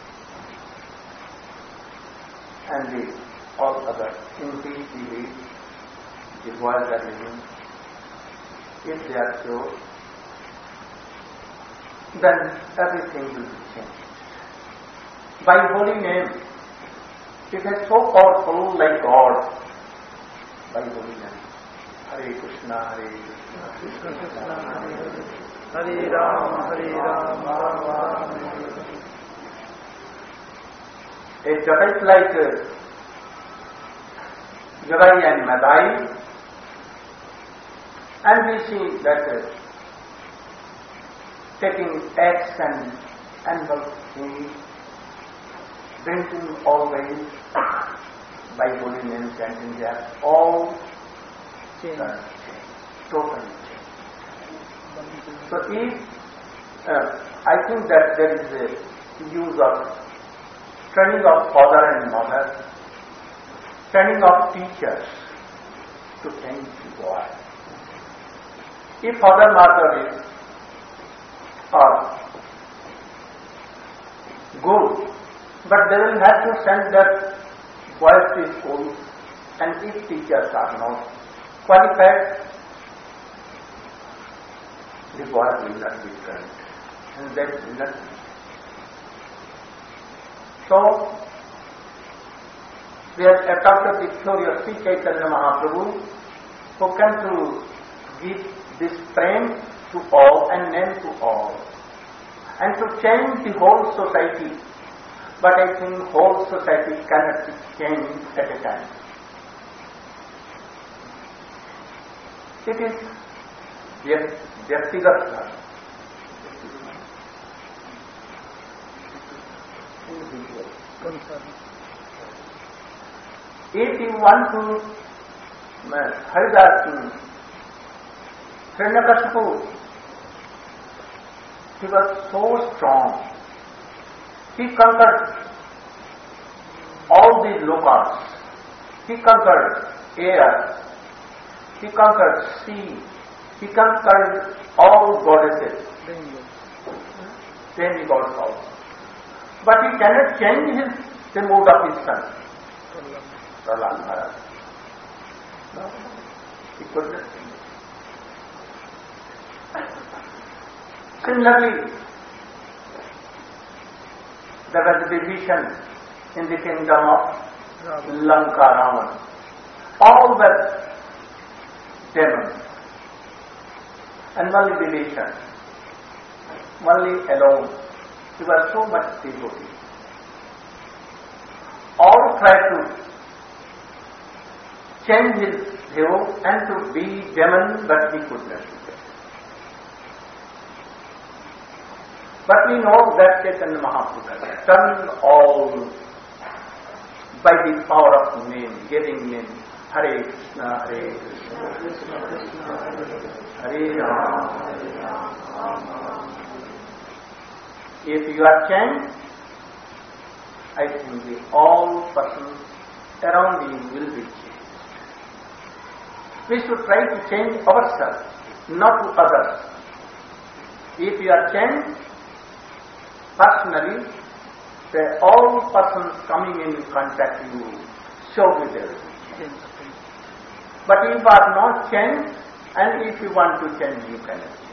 and the all other in peace we live, the boys are living. If they are pure, then everything will be changed. By holy name, it is so powerful like God. By holy name. Hare Krishna, Hare Krishna, Krishna Krishna, Hare Rama, Rama Rama. It's just like Jagai and Madai, and we see that taking eggs and animal food, drinking always by holy name chanting, they are all totally changed. So if I think that there is a use of training of father and mother, training of teachers to change the boy. If father mother is good, but they will have to send their boys to school, and if teachers are not qualified, the boy will not be trained, and that will not be. So, we have adopted the theory of Sri Chaitanya Mahaprabhu, who came to give this frame to all and name to all, and to change the whole society. But I think whole society cannot be changed at a time. It is Vyaktigat dharma. If you want to Haridas Hiranyakashipu, he was so strong. He conquered all the lokas. He conquered air. He conquered sea. He conquered all goddesses. Demigods also. But he cannot change the mood of his son, Prahlad Maharaj. No, he could not change it. Similarly, there was a division in the kingdom of Lanka Ravan. All were demons. And only division, only alone. He was so much devotee. All tried to change his view and to be demon, but he could not do that. But we know that Chaitanya Mahaprabhu has done all by the power of name, giving name. Hare Krishna, Hare Krishna, Krishna Krishna, Hare Rama, Hare Rama. If you are changed, I think all persons around you will be changed. We should try to change ourselves, not to others. If you are changed personally, then all persons coming in contact with you show you their change. But if you are not changed, and if you want to change, you cannot change.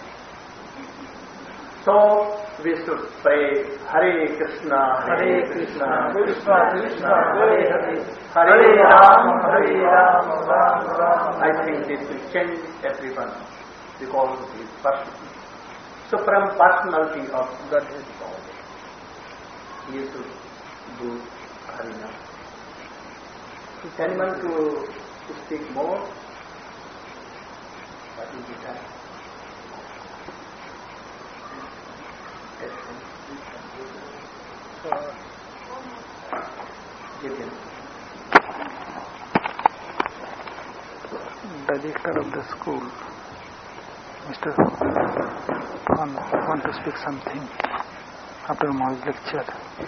So we should pray Hare Krishna, Hare Krishna, Krishna Krishna, Hare Hare, Hare Rama, Hare Rama, Rama Rama. I think this will change everyone because of the supreme personality of Godhead. You should do Harinam. Is anyone to speak more? What will be done? Director of the school, Mr. want to speak something after Maharaj's lecture.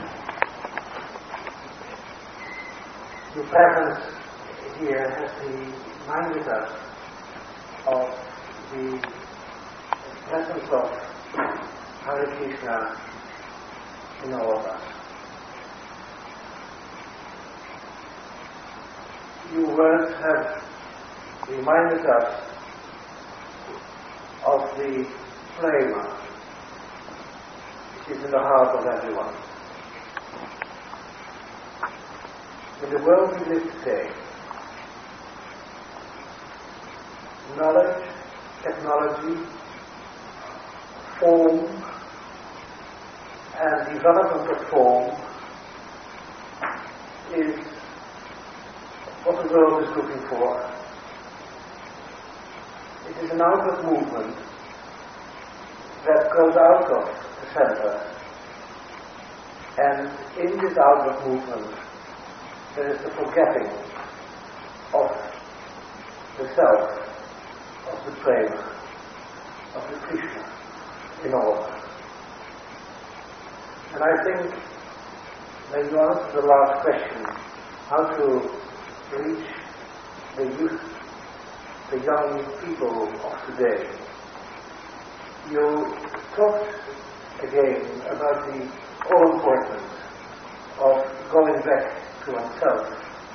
The presence here has reminded us of the presence of Hare Krishna in all of us. You words have reminded us of the flavor is in the heart of everyone. In the world we live today, knowledge, technology, form, and development of form is what the world is looking for. It is an outward movement that goes out of the center, and in this outward movement there is the forgetting of the self, of the prema, of the Krishna in all. And I think when you answer the last question, how to reach the youth, the young people of today, you talked again about the all-importance of going back to oneself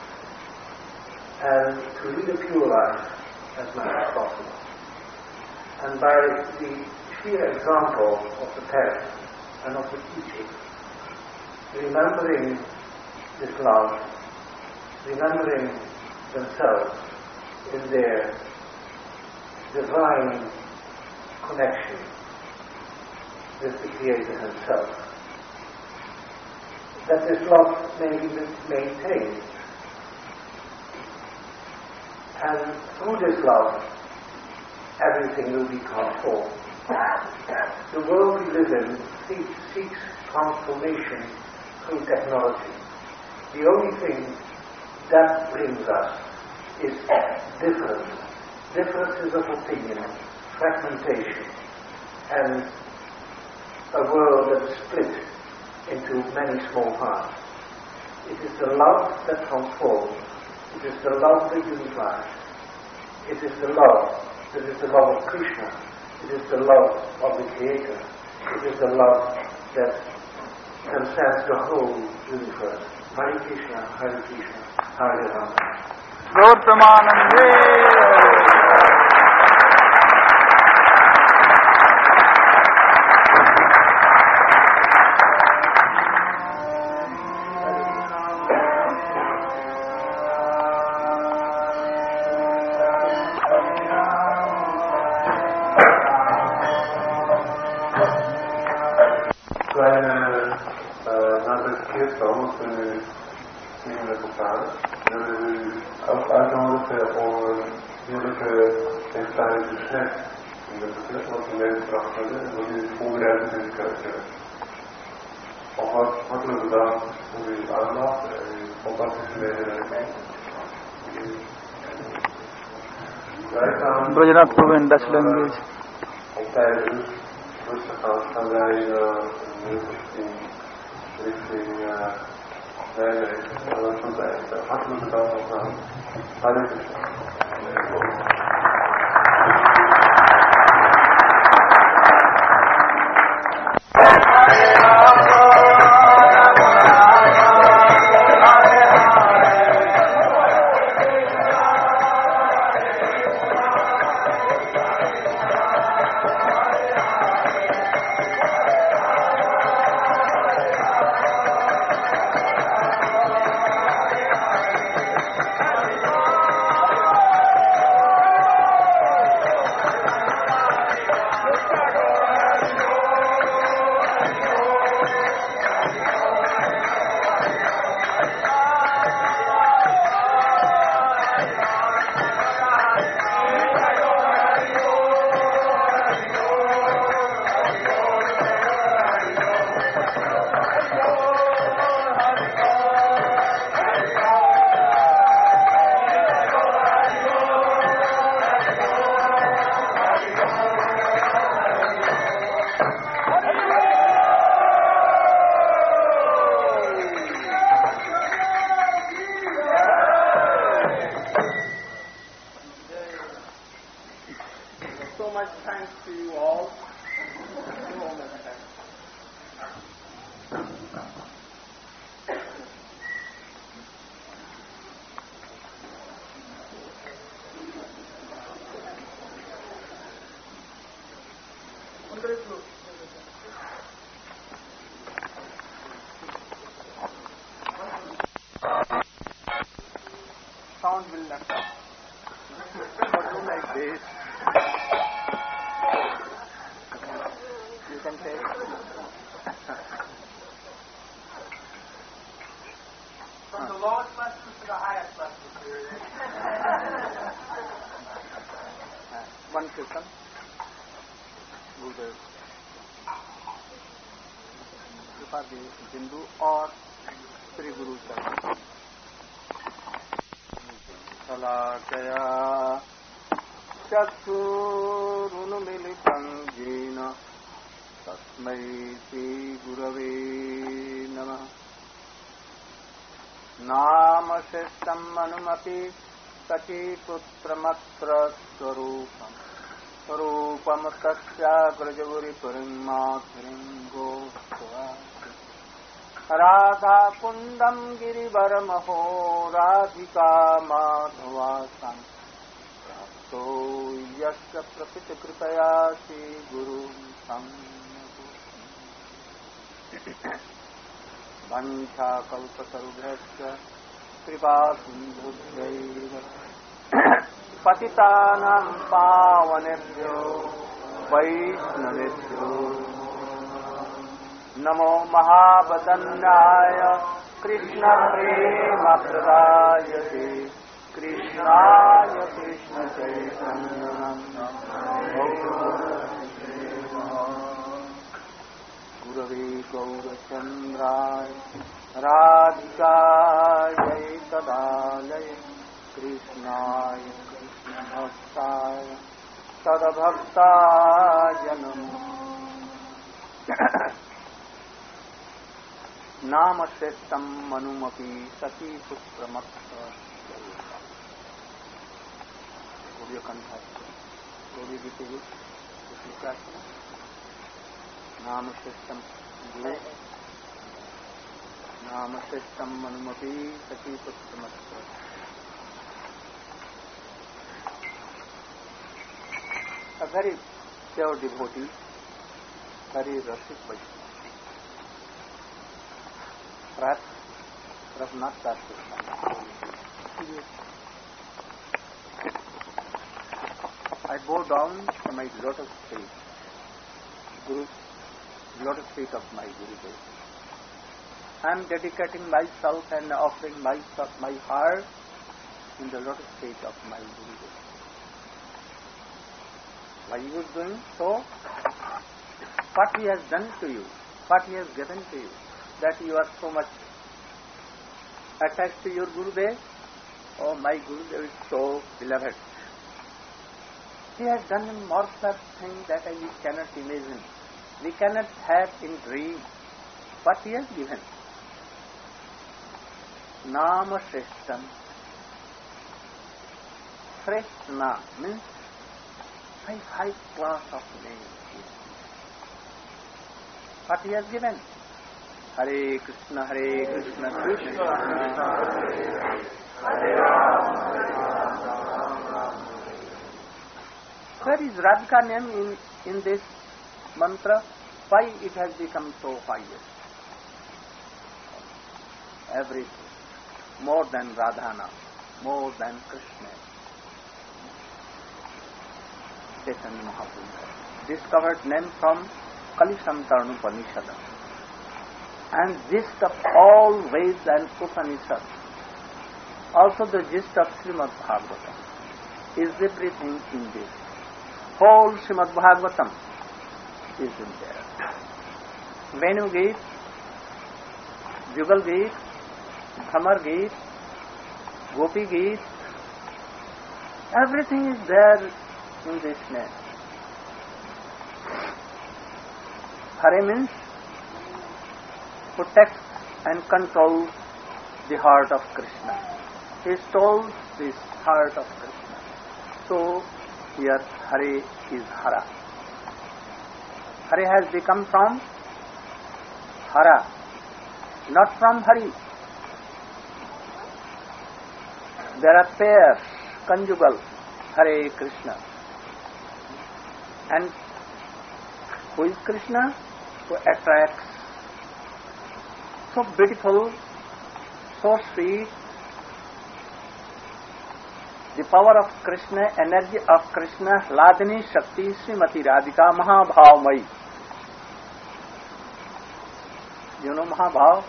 and to lead a pure life as much as possible. And by the sheer example of the parents and of the teaching, remembering this love, remembering themselves in their divine connection with the Creator Himself, that this love may be maintained. And through this love, everything will be transformed. The world we live in seeks transformation through technology. The only thing that brings us is differences of opinion, fragmentation, and a world that is split into many small parts. It is the love that transforms. It is the love that unifies. It is the love that is the love of Krishna. It is the love of the Creator. It is the love that transcends the whole universe. Hare Krishna, Hare Krishna, Hare Rama. Gaur Pramanande. Brajanath Prabhu in Dutch language. Gaan wij richting Nijmegen. En dat is een hartelijke dank aan Hare Krishna. गुरुदेव कृपा दे बिंदु और श्री गुरु शलाकया चक्षुरुन्मिलितं येन तस्मै श्री गुरवे नमः। नाम श्रेष्ठं मनुमपि सखीपुत्रमत्र स्वरूपं तस्याग्रजगुरिपुरीं मातुरीं गोस्वाति राधाकुण्डं गिरिवरमहो राधिका माधवासां प्राप्तो यस्य प्रकृतिकृपया श्रीगुरुं वञ्चाकल्पतरुभ्यश्च कृपासिन्धुभ्यैव पतितानां पावनेभ्यो वैष्णवेभ्यो नमो महावदन्याय कृष्णप्रेमप्रदायते कृष्णाय गुरवे गौरचन्द्राय राधिकायै तदालये कृष्णाय कृष्णभक्ताय तद्भक्ताय नमः। नाम श्रेष्ठं मनुमपि सखीपुत्रमत्र नाम श्रेष्ठं गुरु नाम श्रेष्ठं मनुमपि सखीपुत्रमत्र। A very pure devotee, very Rasic Vaishnava. Perhaps not that I bow down to my lotus feet, lotus feet of my Gurudev. I am dedicating myself and offering myself, my heart in the lotus feet of my Gurudev. Why he was doing so? What he has done to you, what he has given to you, that you are so much attached to your Gurudev. Oh, my Gurudev is so beloved. He has done a marvelous thing that we cannot imagine. We cannot have in dream what he has given. Nama Shreshtam. Shrestha means high class of name. What he has given? Hare Krishna, Krishna Krishna, Hare Rama. Where is Radhika name in this mantra? Why it has become so highest? Everything. More than Radhana, more than Krishna. Chaitanya Mahaprabhu discovered name from Kalisantarna Upanishad. And gist of all Veds and Upanishads, also the gist of Srimad Bhagavatam, is everything in this. Whole Srimad Bhagavatam is in there. Venu Geet, Jugal Geet, Bhamar Geet, Gopi Geet, everything is there in this name. Hare means protects and controls the heart of Krishna. He stole this heart of Krishna. So here Hare is Hara. Hare has become from Hara, not from Hari. There are pairs, conjugal, Hare Krishna. And who is Krishna? Who attracts. So beautiful, so sweet. The power of Krishna, energy of Krishna, Hladini Shakti Srimati Radhika Mahabhavamai. You know Mahabhav?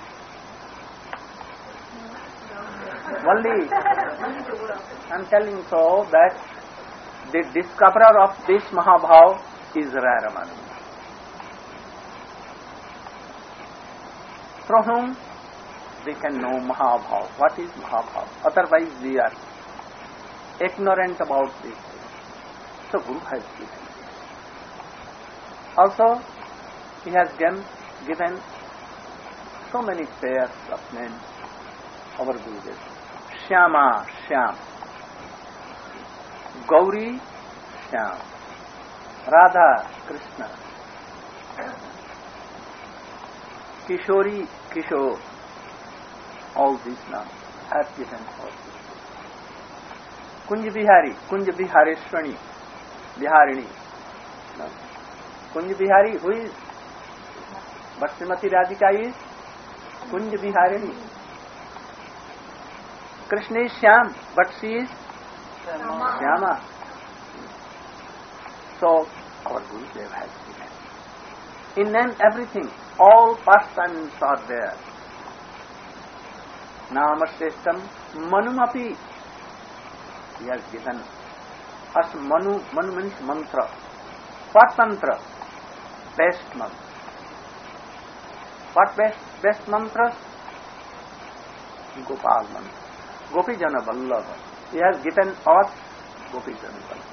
Only I am telling so that the discoverer of this Mahabhav is Raman, through whom we can know Mahabhav. What is Mahabhav? Otherwise we are ignorant about this thing. So Guru has given. Also, he has given so many pairs of names, our Gurudev. Shyama, Shyam. Gauri, Shyam. Radha, Krishna. Kishori, Kishore. All these names have given for us. Kunj Bihari, Kunj Bihareshwani, Biharini. No. Kunj Bihari, who is? But Srimati Radhika is Kunj Biharini. Krishna is Shyam, but she is Shyama. So, our Gurudev has given. In name everything, all persons are there. Namasestam Manumapi. He has given us Manu. Manu means mantra. What mantra? Best mantra. What best mantra? Gopal mantra. Gopijana Vallabha. He has given us Gopijana Vallabha.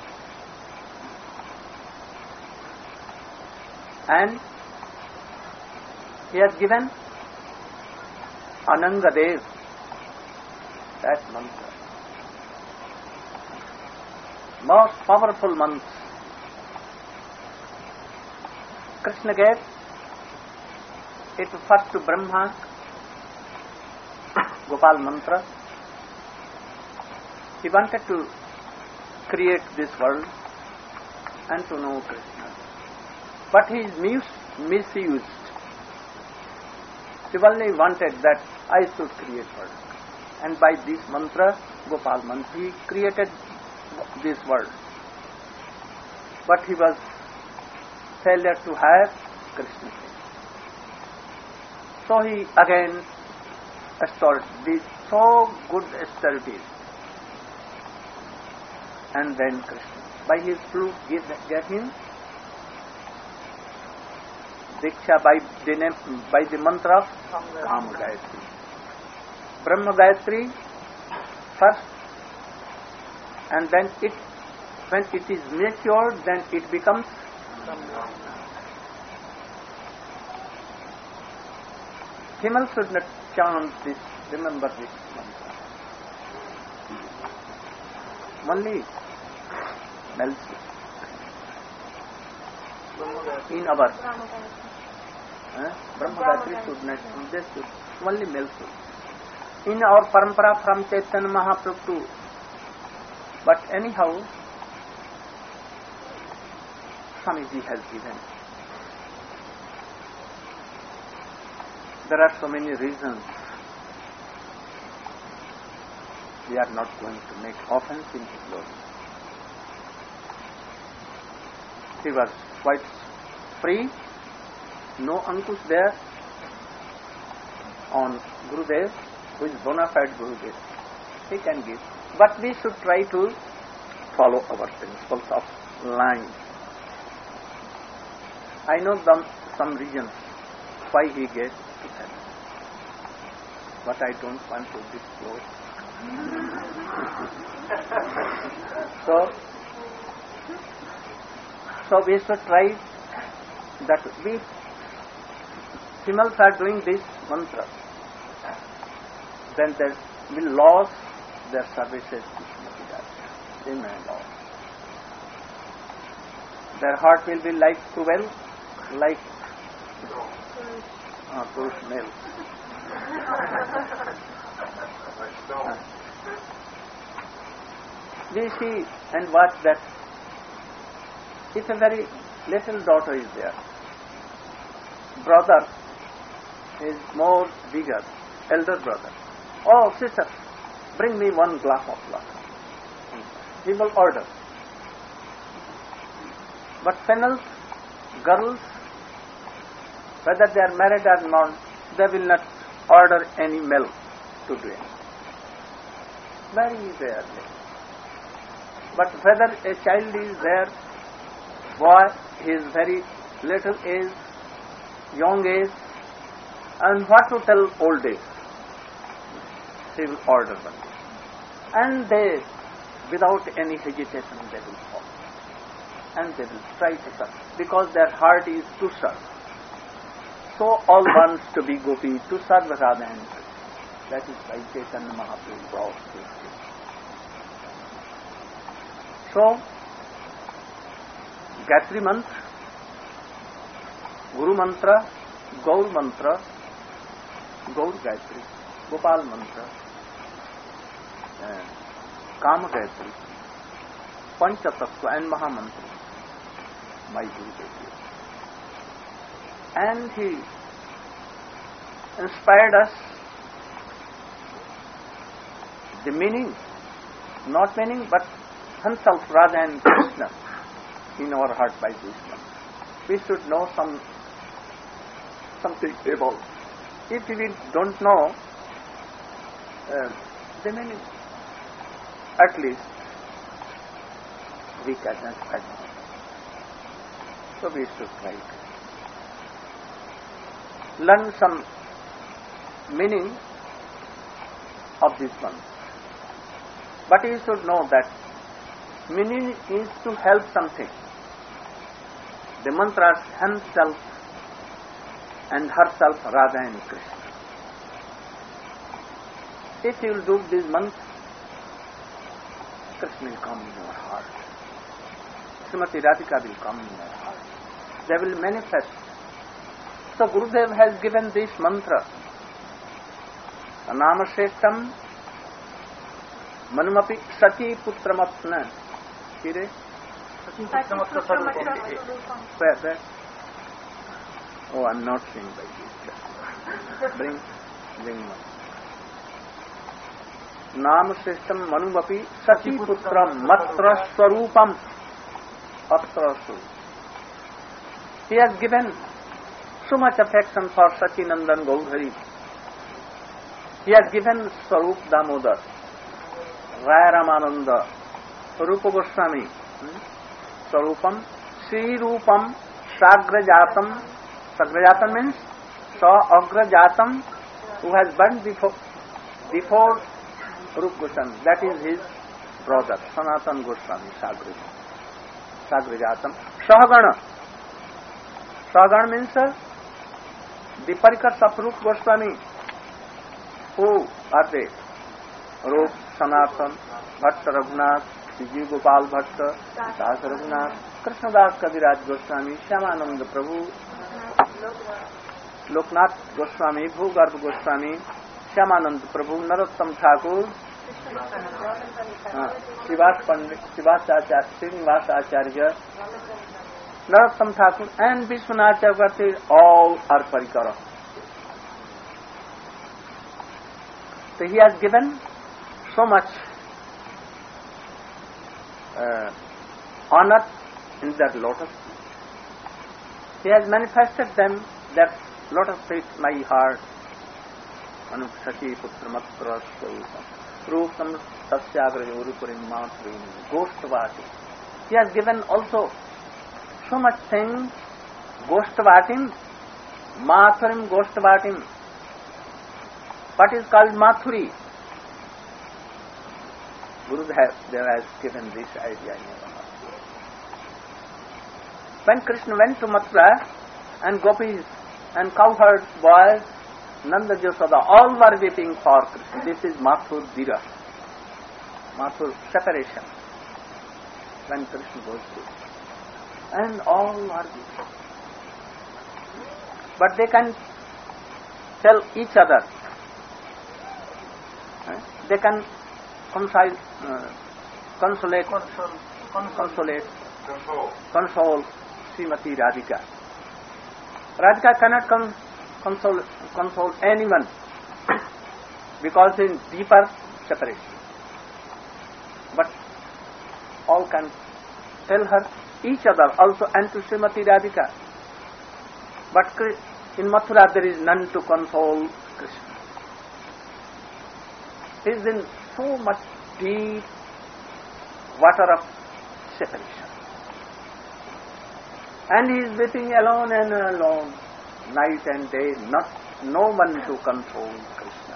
And he has given Anangadev. That mantra. Most powerful mantra. Krishna gave it first to Brahma, Gopal mantra. He wanted to create this world and to know Krishna. But he is misused. He only wanted that I should create world. And by this mantra, Gopal mantra, he created this world. But he was failure to have Krishna. So he again started these so good austerities. And then Krishna, by his flute, gave him Diksha by the mantra of Brahma Gayatri. Brahma Gayatri first, and then when it is matured, then it becomes Himal should not chant this, remember this mantra. Only melts in our Brahma Gayatri should not, this should only melts in our parampara from Chaitanya Mahaprabhu too. But anyhow, Swamiji has given. There are so many reasons. We are not going to make offense in his glory. He was quite free, no ankush there on Gurudev, who is bona fide Gurudev. He can give. But we should try to follow our principles of line. I know some reasons why he gave to heaven, but I don't want to disclose. So we should try that we females are doing this mantra, then they will lose their services. They may lose. Their heart will be like 12, like those males. We see and watch that if a very little daughter is there, brother is more bigger, elder brother. Oh, sister, bring me one glass of water. He will order. But females, girls, whether they are married or not, they will not order any milk to drink. Very rarely. But whether a child is there, boy, he is very little age, young age, and what to tell old age? He will order one. And they, without any hesitation, they will fall. And they will try to serve, because their heart is to serve. So all wants to be gopi, to serve Radha and Krishna. That is why Chaitanya Mahaprabhu brought this. So, Gayatri Mantra, Guru Mantra, Gaur Mantra, Gaur Gayatri, Gopal Mantra, Kama Gayatri, Pancha Tattva and Maha Mantra, my Guru Dev. And he inspired us the meaning, not meaning, but himself, Radha and Krishna, in our heart by this one. We should know something about. If we don't know the meaning, at least we cannot admire. So we should try to learn some meaning of this one. But you should know that meaning is to help something. The mantras himself and herself, Radha and Krishna. If you will do this mantra, Krishna will come in your heart. Srimati Radhika will come in your heart. They will manifest. So Gurudev has given this mantra. Nama Shreshtam Manumapi Sati Putramatna. Kire? Where? Oh, I'm not seeing by this. Bring one. Nama Shreshtam Manumapi Sati Putram Matra Swarupam. Atra Swarupam. He has given so much affection for Sachinandan Gaudhari. He has given Swarup Damodar, Raya Ramananda, Rupa Goswami, Swarupam, Sri Rupam, Sagrajatam. Sagrajatam means Agrajatam, who has burned before Rupa Goswami. That is his brother, Sanatan Goswami, Sagrajatam. Sahagana. Sahagana means the parikars of Rupa Goswami. Who are they? Rup, Sanatan, Bhatta Raghunath, Siji Gopal Bhatta, Das Raghunath, Krishnadas Kaviraj Goswami, Shyamananda Prabhu, Loknath Goswami, Bhugarbha Goswami, Shyamananda Prabhu, Narottam Thakur, Srivas Pandit, Srinivas Acharya, Narottam Thakur, and Vishwanath Chakravarti, all are parikara. So he has given so much honor in that lotus. He has manifested them, that lotus feet, my heart. Anupsati Putramatra Swarupam Rupam Tasyagraja Urupurim Matrim Goshtavati. He has given also so much things. Goshtavatim, Mathurim Goshtavatim. What is called Mathuri? Gurudev has given this idea in our heart. When Krishna went to Mathura, and gopis and cowherd boys, Nanda Yashoda, all were weeping for Krishna. This is Mathur Dira, Mathur separation, when Krishna goes to. And all are weeping. But they can tell each other. They can console Srimati Radhika. Radhika cannot console anyone because in deeper separation. But all can tell her, each other also, and to Srimati Radhika. But in Mathura there is none to console Krishna. He is in so much deep water of separation. And he is weeping alone and alone, night and day, no one to control Krishna.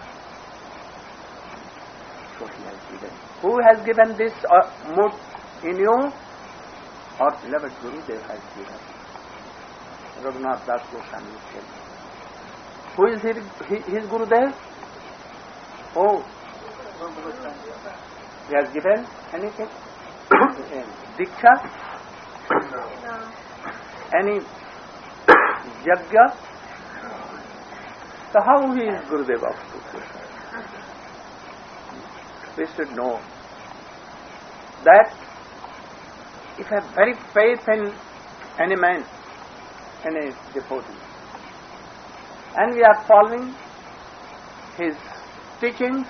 So he has given. Who has given this mood in you? Our beloved Gurudev has given. Raghunath Das Goswami said. Who is his Gurudev? Oh, he has given anything? Diksha? No. Any Yajna? So how he is Gurudev of Krishna? We should know that if I have very faith in any man, any devotee, and we are following his teachings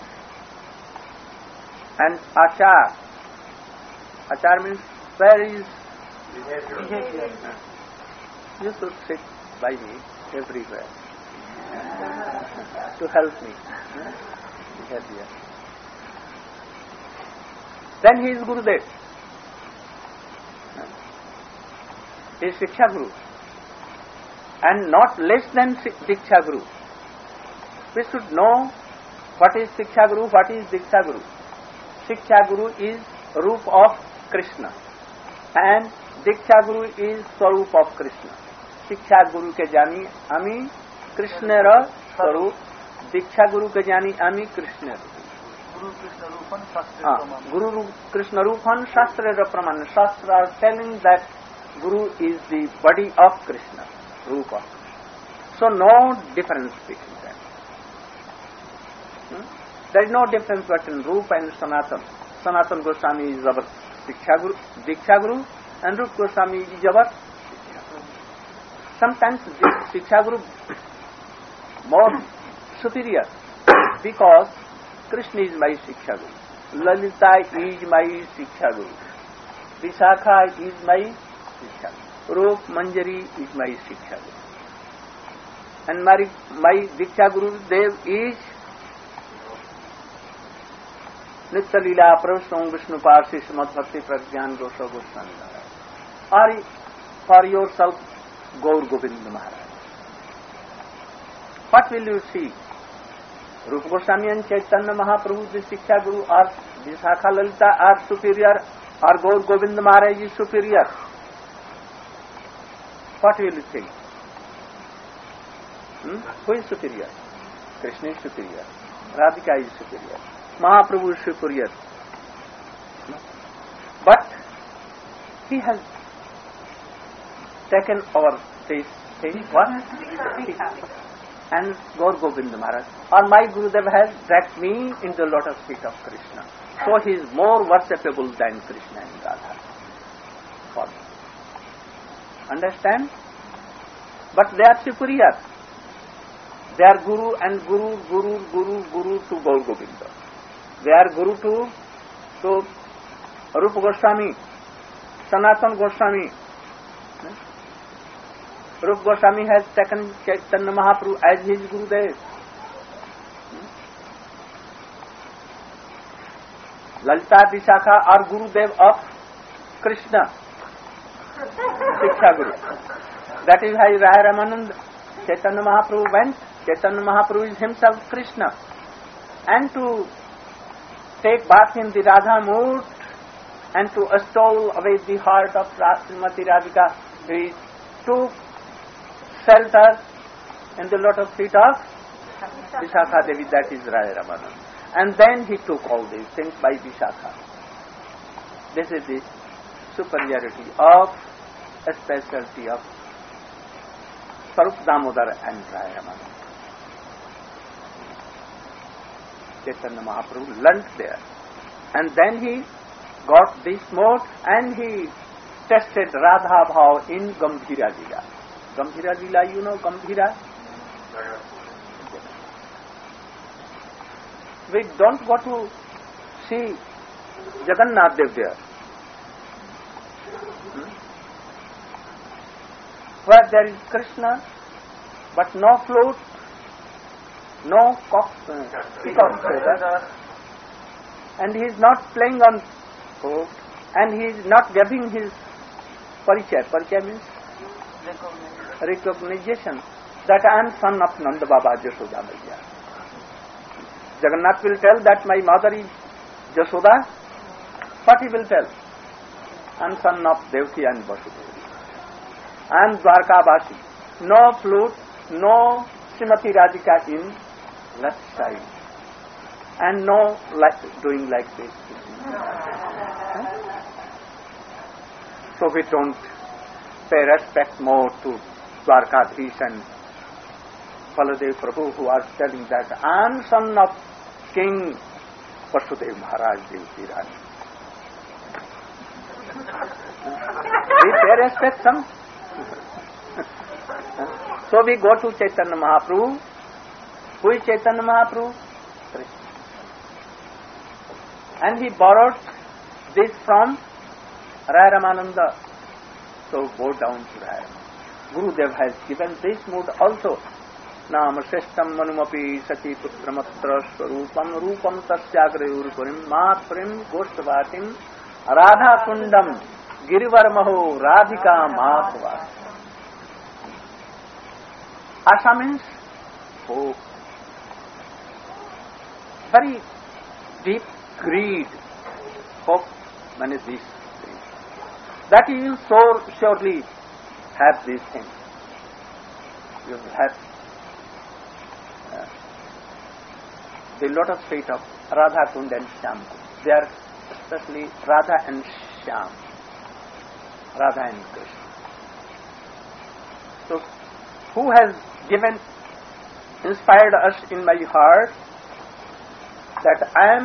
and achar. Achar means where is behavior. You should sit by me everywhere to help me. Behavior. Then he is Gurudev. He is Shiksha Guru. And not less than Diksha Guru. We should know what is Shiksha Guru, what is Diksha Guru. Shiksha Guru is Roop of Krishna. And Diksha Guru is Swarup of Krishna. Shiksha Guru ke jani ami Krishna ra Swarup. Diksha Guru ke jani ami Krishna ra. Guru Krishna Rupan Shastra Praman. Shastra are telling that Guru is the body of Krishna, Rupa. So no difference between them. There is no difference between Rupa and Sanatan. Sanatan Goswami is our Diksha Guru and Rupa Goswami is our sometimes Shiksha Guru more superior because Krishna is my Shiksha Guru. Lalita is my Shiksha Guru. Vishakha is my Shiksha Guru. Rup Manjari is my Shiksha Guru. And my Diksha Guru Dev is Nitya Leela Pravastham Vishnu Parsi Srimad Bhakti Pragyan Gosha Goswami Maharaj. Or for yourself, Gaur Govinda Maharaj. What will you see? Rupa Goswami and Chaitanya Mahaprabhu, the Shiksha Guru, or Vishakha Lalita are superior, or Gaur Govinda Maharaj is superior. What will you think? Who is superior? Krishna is superior. Radhika is superior. Mahaprabhu is superior. But he has taken over this thing. What? And Gaur Govinda Maharaj. Or my Gurudev has dragged me into the lotus feet of Krishna. So he is more worshipable than Krishna and Radha. For me. Understand? But they are superior. They are Guru and Guru to Gaur Govinda. They are Guru to Rupa Goswami, Sanatan Goswami. Rupa Goswami has taken Chaitanya Mahaprabhu as his Gurudev. Lalita Vishakha are Gurudev of Krishna, Shiksha Guru. That is why Raya Ramanand, Chaitanya Mahaprabhu went. Chaitanya Mahaprabhu is himself Krishna. And to take bath in the Radha mood and to stole away the heart of Srimati Radhika, he took shelter in the lotus feet of Vishakha Devi, that is Raya Ramanand. And then he took all these things by Vishakha. This is the superiority of a specialty of Swarup Damodar and Raya Ramanand. Chaitanya Mahaprabhu learnt there. And then he got this mode and he tested Radha Bhav in Gambhira Lila. Gambhira Lila, you know Gambhira? We don't go to see Jagannath Dev there. Where there is Krishna, but no flute, no peacock feather, and he is not playing on flute, and he is not giving his parichaya. Parichaya means recognition that I am son of Nanda Baba Jashoda Maiya. Jagannath will tell that my mother is Jashoda. What he will tell? I am son of Devaki and Vasudeva. I am Dwarkavasi. No flute, no Srimati Radhika in left side. And no doing like this. So we don't pay respect more to Dwarkadhish and Baladev Prabhu who are telling that I am son of King Vasudev Maharaj Devaki Rani. We pay respect some. So we go to Chaitanya Mahaprabhu. Who is Chaitanya Mahaprabhu? Krishna. And he borrowed this from Raya Ramananda. So go down to Raya. Gurudev has given this mood also. Nama Sreshtam Manumapi Sati Putramatra Swarupam Rupam Tasyagrayur Purim Matpurim Goshtavatim Radha Kundam Girivarmaho Radhika Mahatva. Asha means hope. Very deep greed. Hope means this thing. That you will so surely have these things. You will have the lotus feet of Radha Kund and Shyam Kund. They are especially Radha and Shyam. Radha and Krishna. So, who has inspired us in my heart that I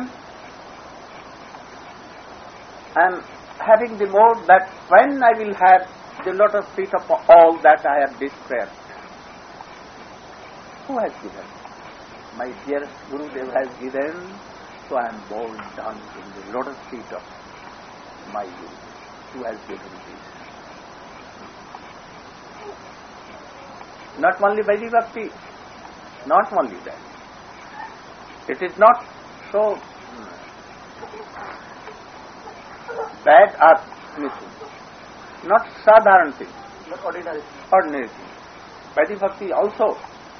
am having the mode that when I will have the lotus feet of all that I have described. Who has given? My dearest Gurudev has given, so I am bowed down in the lotus feet of my Guru. Who has given this? Not only Vaidhi Bhakti, not only that. It is not so bad or anything. Not sadharan thing. Not ordinary thing. Vaidhi Bhakti also.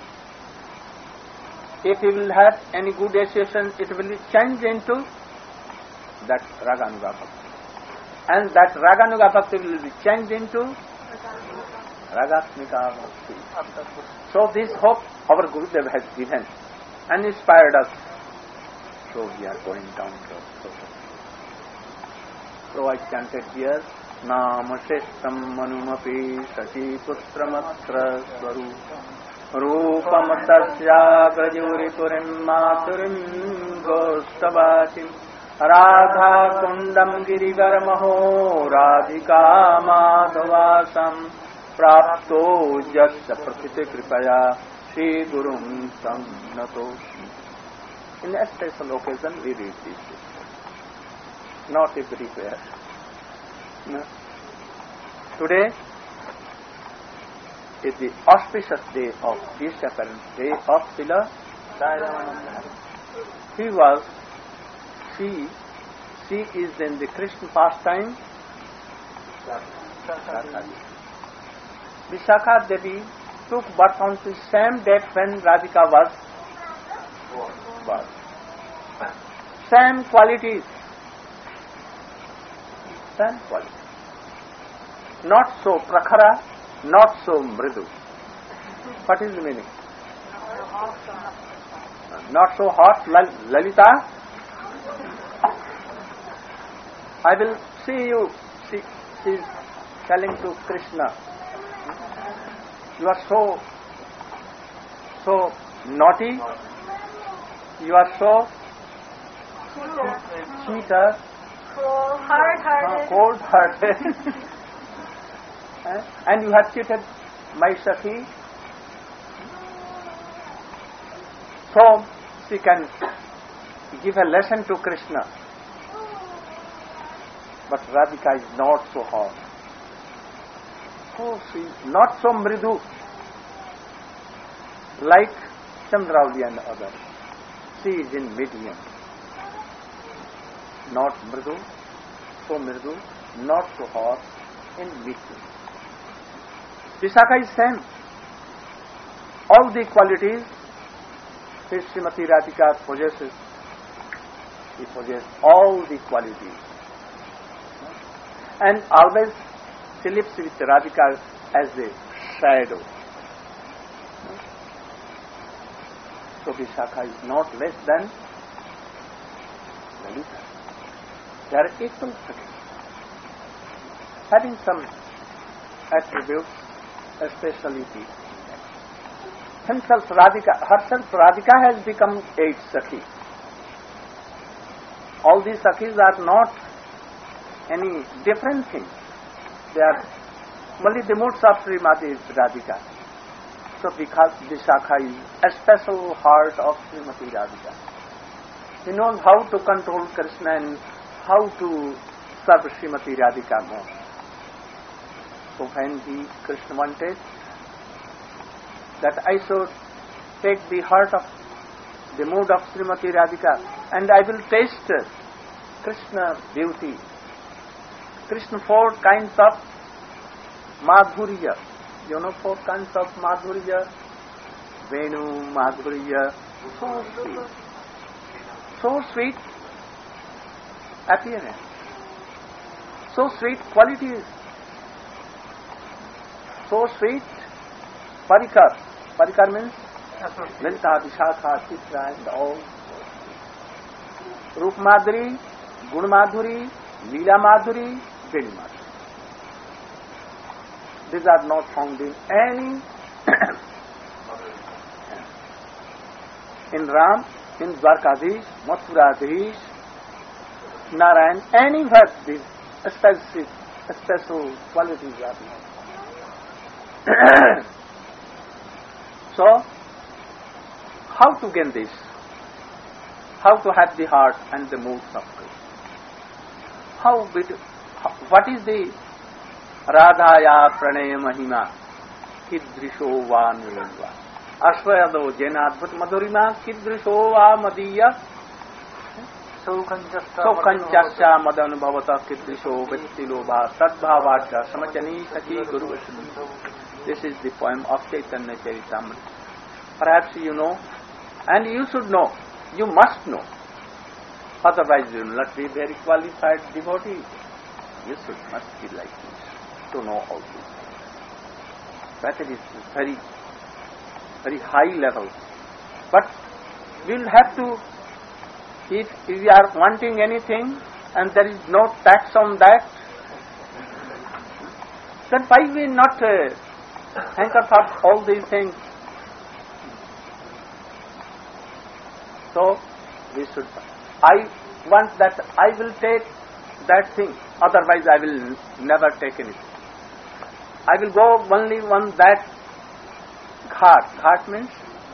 If you will have any good association, it will change into that Raganuga Bhakti. And that Raganuga Bhakti will be changed into Ragasmika Bhakti. So this hope our Gurudev has given and inspired us. So we are going down to So I chanted here, Nama Shestam Manumapi Sati Putramatra Swaru Rupam Tasya Grajuri Purim Maturim Gostavatim Radha Kundam Girivarmaho Radhika Madhavasam Prapto Jasya Prathite Kripaya Shri Gurum Tam Natoshi. In a special occasion we read this. Not everywhere. No. Today is the auspicious day of disappearance day of Srila Dayananda. She is in the Krishna pastime. Vishakha Devi took birth on the same date when Radhika was born. Same qualities. Same qualities. Not so prakhara, not so mridu. What is the meaning? Not so hot, Lalita. I will see you. She is telling to Krishna, you are so naughty, you are so cheater, cold-hearted, and you have cheated my Sakhi. So she can give a lesson to Krishna. But Radhika is not so hot. So she is not so mridu like Chandrauli and others. She is in medium. Not mridu, not so hot, in between. Vishakha is same. All the qualities which Srimati Radhika possesses, he possesses all the qualities. And always she lives with Radhika as a shadow. So Vishakha is not less than Lalita. They are equal seconds, having some attributes, especially the herself Radhika has become 8 Sakhi. All these Sakhis are not any different things. They are only the moods of Srimati Radhika. So because Vishakha is a special heart of Srimati Radhika. He knows how to control Krishna and how to serve Srimati Radhika more. So when Krishna wanted that I should take the heart of the mood of Srimati Radhika and I will taste Krishna beauty. Krishna 4 kinds of Madhurya. You know 4 kinds of Madhurya? Venu, Madhurya, so sweet. So sweet appearance. So sweet qualities. So sweet Parikar. Parikar means Lalita, Vishakha, Chitra and all. Rup Madhuri, Gun Madhuri, Leela Madhuri, Venu Madhuri. These are not found in any in Ram, in Dwarkadish, Mathuradish, Narayan, anywhere these special qualities are not. So, how to gain this? How to have the heart and the moods of Krishna? What is the Radhaya Pranaya Mahima Kidrisho Va Nirva Ashwayado Jenadbhat Madhurima Kidrisho Va Madiya Sokanchasya Madan Bhavata Kidrisho Vettilo Va Tadbhavadya Samachani Saki Guru Vishnu. This is the poem of Chaitanya Charitamrita. Perhaps you know, and you should know, you must know. Otherwise you will not be very qualified devotee. You must be like this, to know all this. That is very, very high level. But we will have to, if we are wanting anything and there is no tax on that, then why we not hanker for all these things? So we should. I want that I will take that thing, otherwise I will never take anything. I will go only on that ghat. Ghat means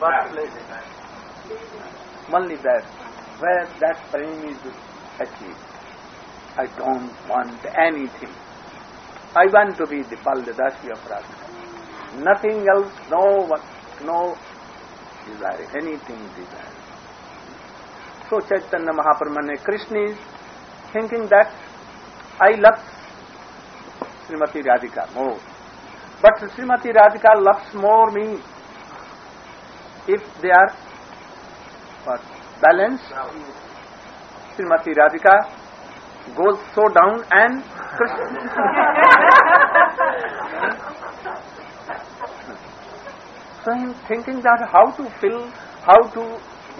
only that, where that prem is achieved. I don't want anything. I want to be the Baldadasi of Radha. Nothing else, no desire, anything desire. So Chaitanya Mahaprabhu, Krishna is thinking that I love Srimati Radhika more. But Srimati Radhika loves more me if they are balanced. Srimati Radhika goes so down and Krishna. So I am thinking that how to fill, how to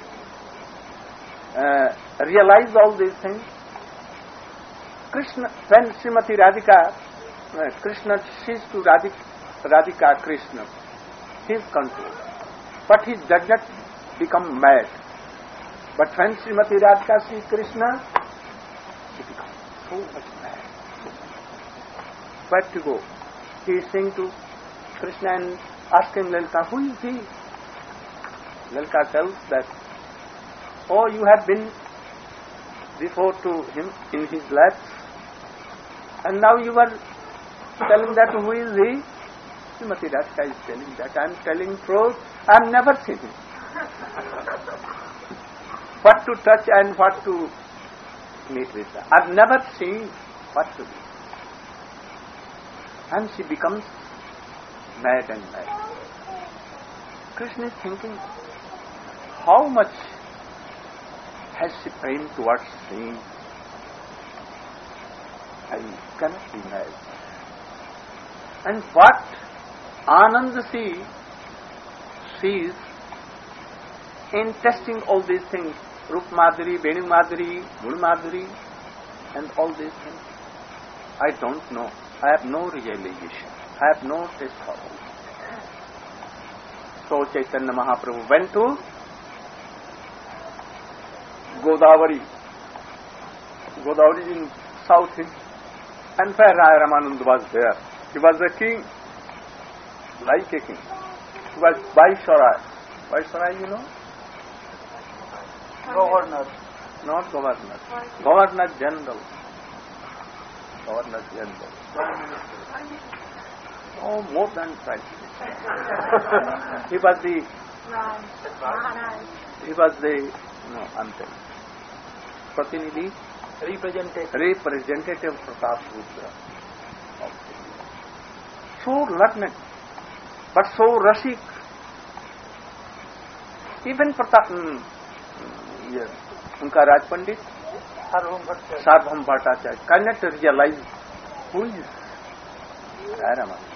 realize all these things. Krishna, when Srimati Radhika, Krishna sees to Radhika Krishna, he is controlled. But he does not become mad. But when Srimati Radhika sees Krishna, she becomes so much mad. Where to go? He is saying to Krishna and asking Lalita, who is he? Lalita tells that, oh, you have been before to him in his laps, and now you are telling that who is he? Srimati Radhika is telling that I am telling truth. I have never seen him. What to touch and what to meet with. I have never seen what to do. And she becomes mad and mad. Krishna is thinking, how much has she prayed towards me? I cannot be mad. And what Anand she sees in testing all these things, Rup Madhuri, Venu Madhuri, Guna Madhuri, and all these things, I don't know. I have no realization. I have no taste for it. So Chaitanya Mahaprabhu went to Godavari. Godavari in south, and where Raya Ramanand was there. He was a king, like a king. He was Viceroy. Viceroy, you know? Governor. Not governor. Governor General. Governor General. Oh, more than Prime Minister. He was the... He was the... No, I'm telling. Pratinidhi? Representative Pratap Rudra of India. So learned, but so Rasik. Even Pratap... Yes. Unka Raj Pandit? Sarvabhaum Bhattacharya cannot realize who is Raya Ramanand.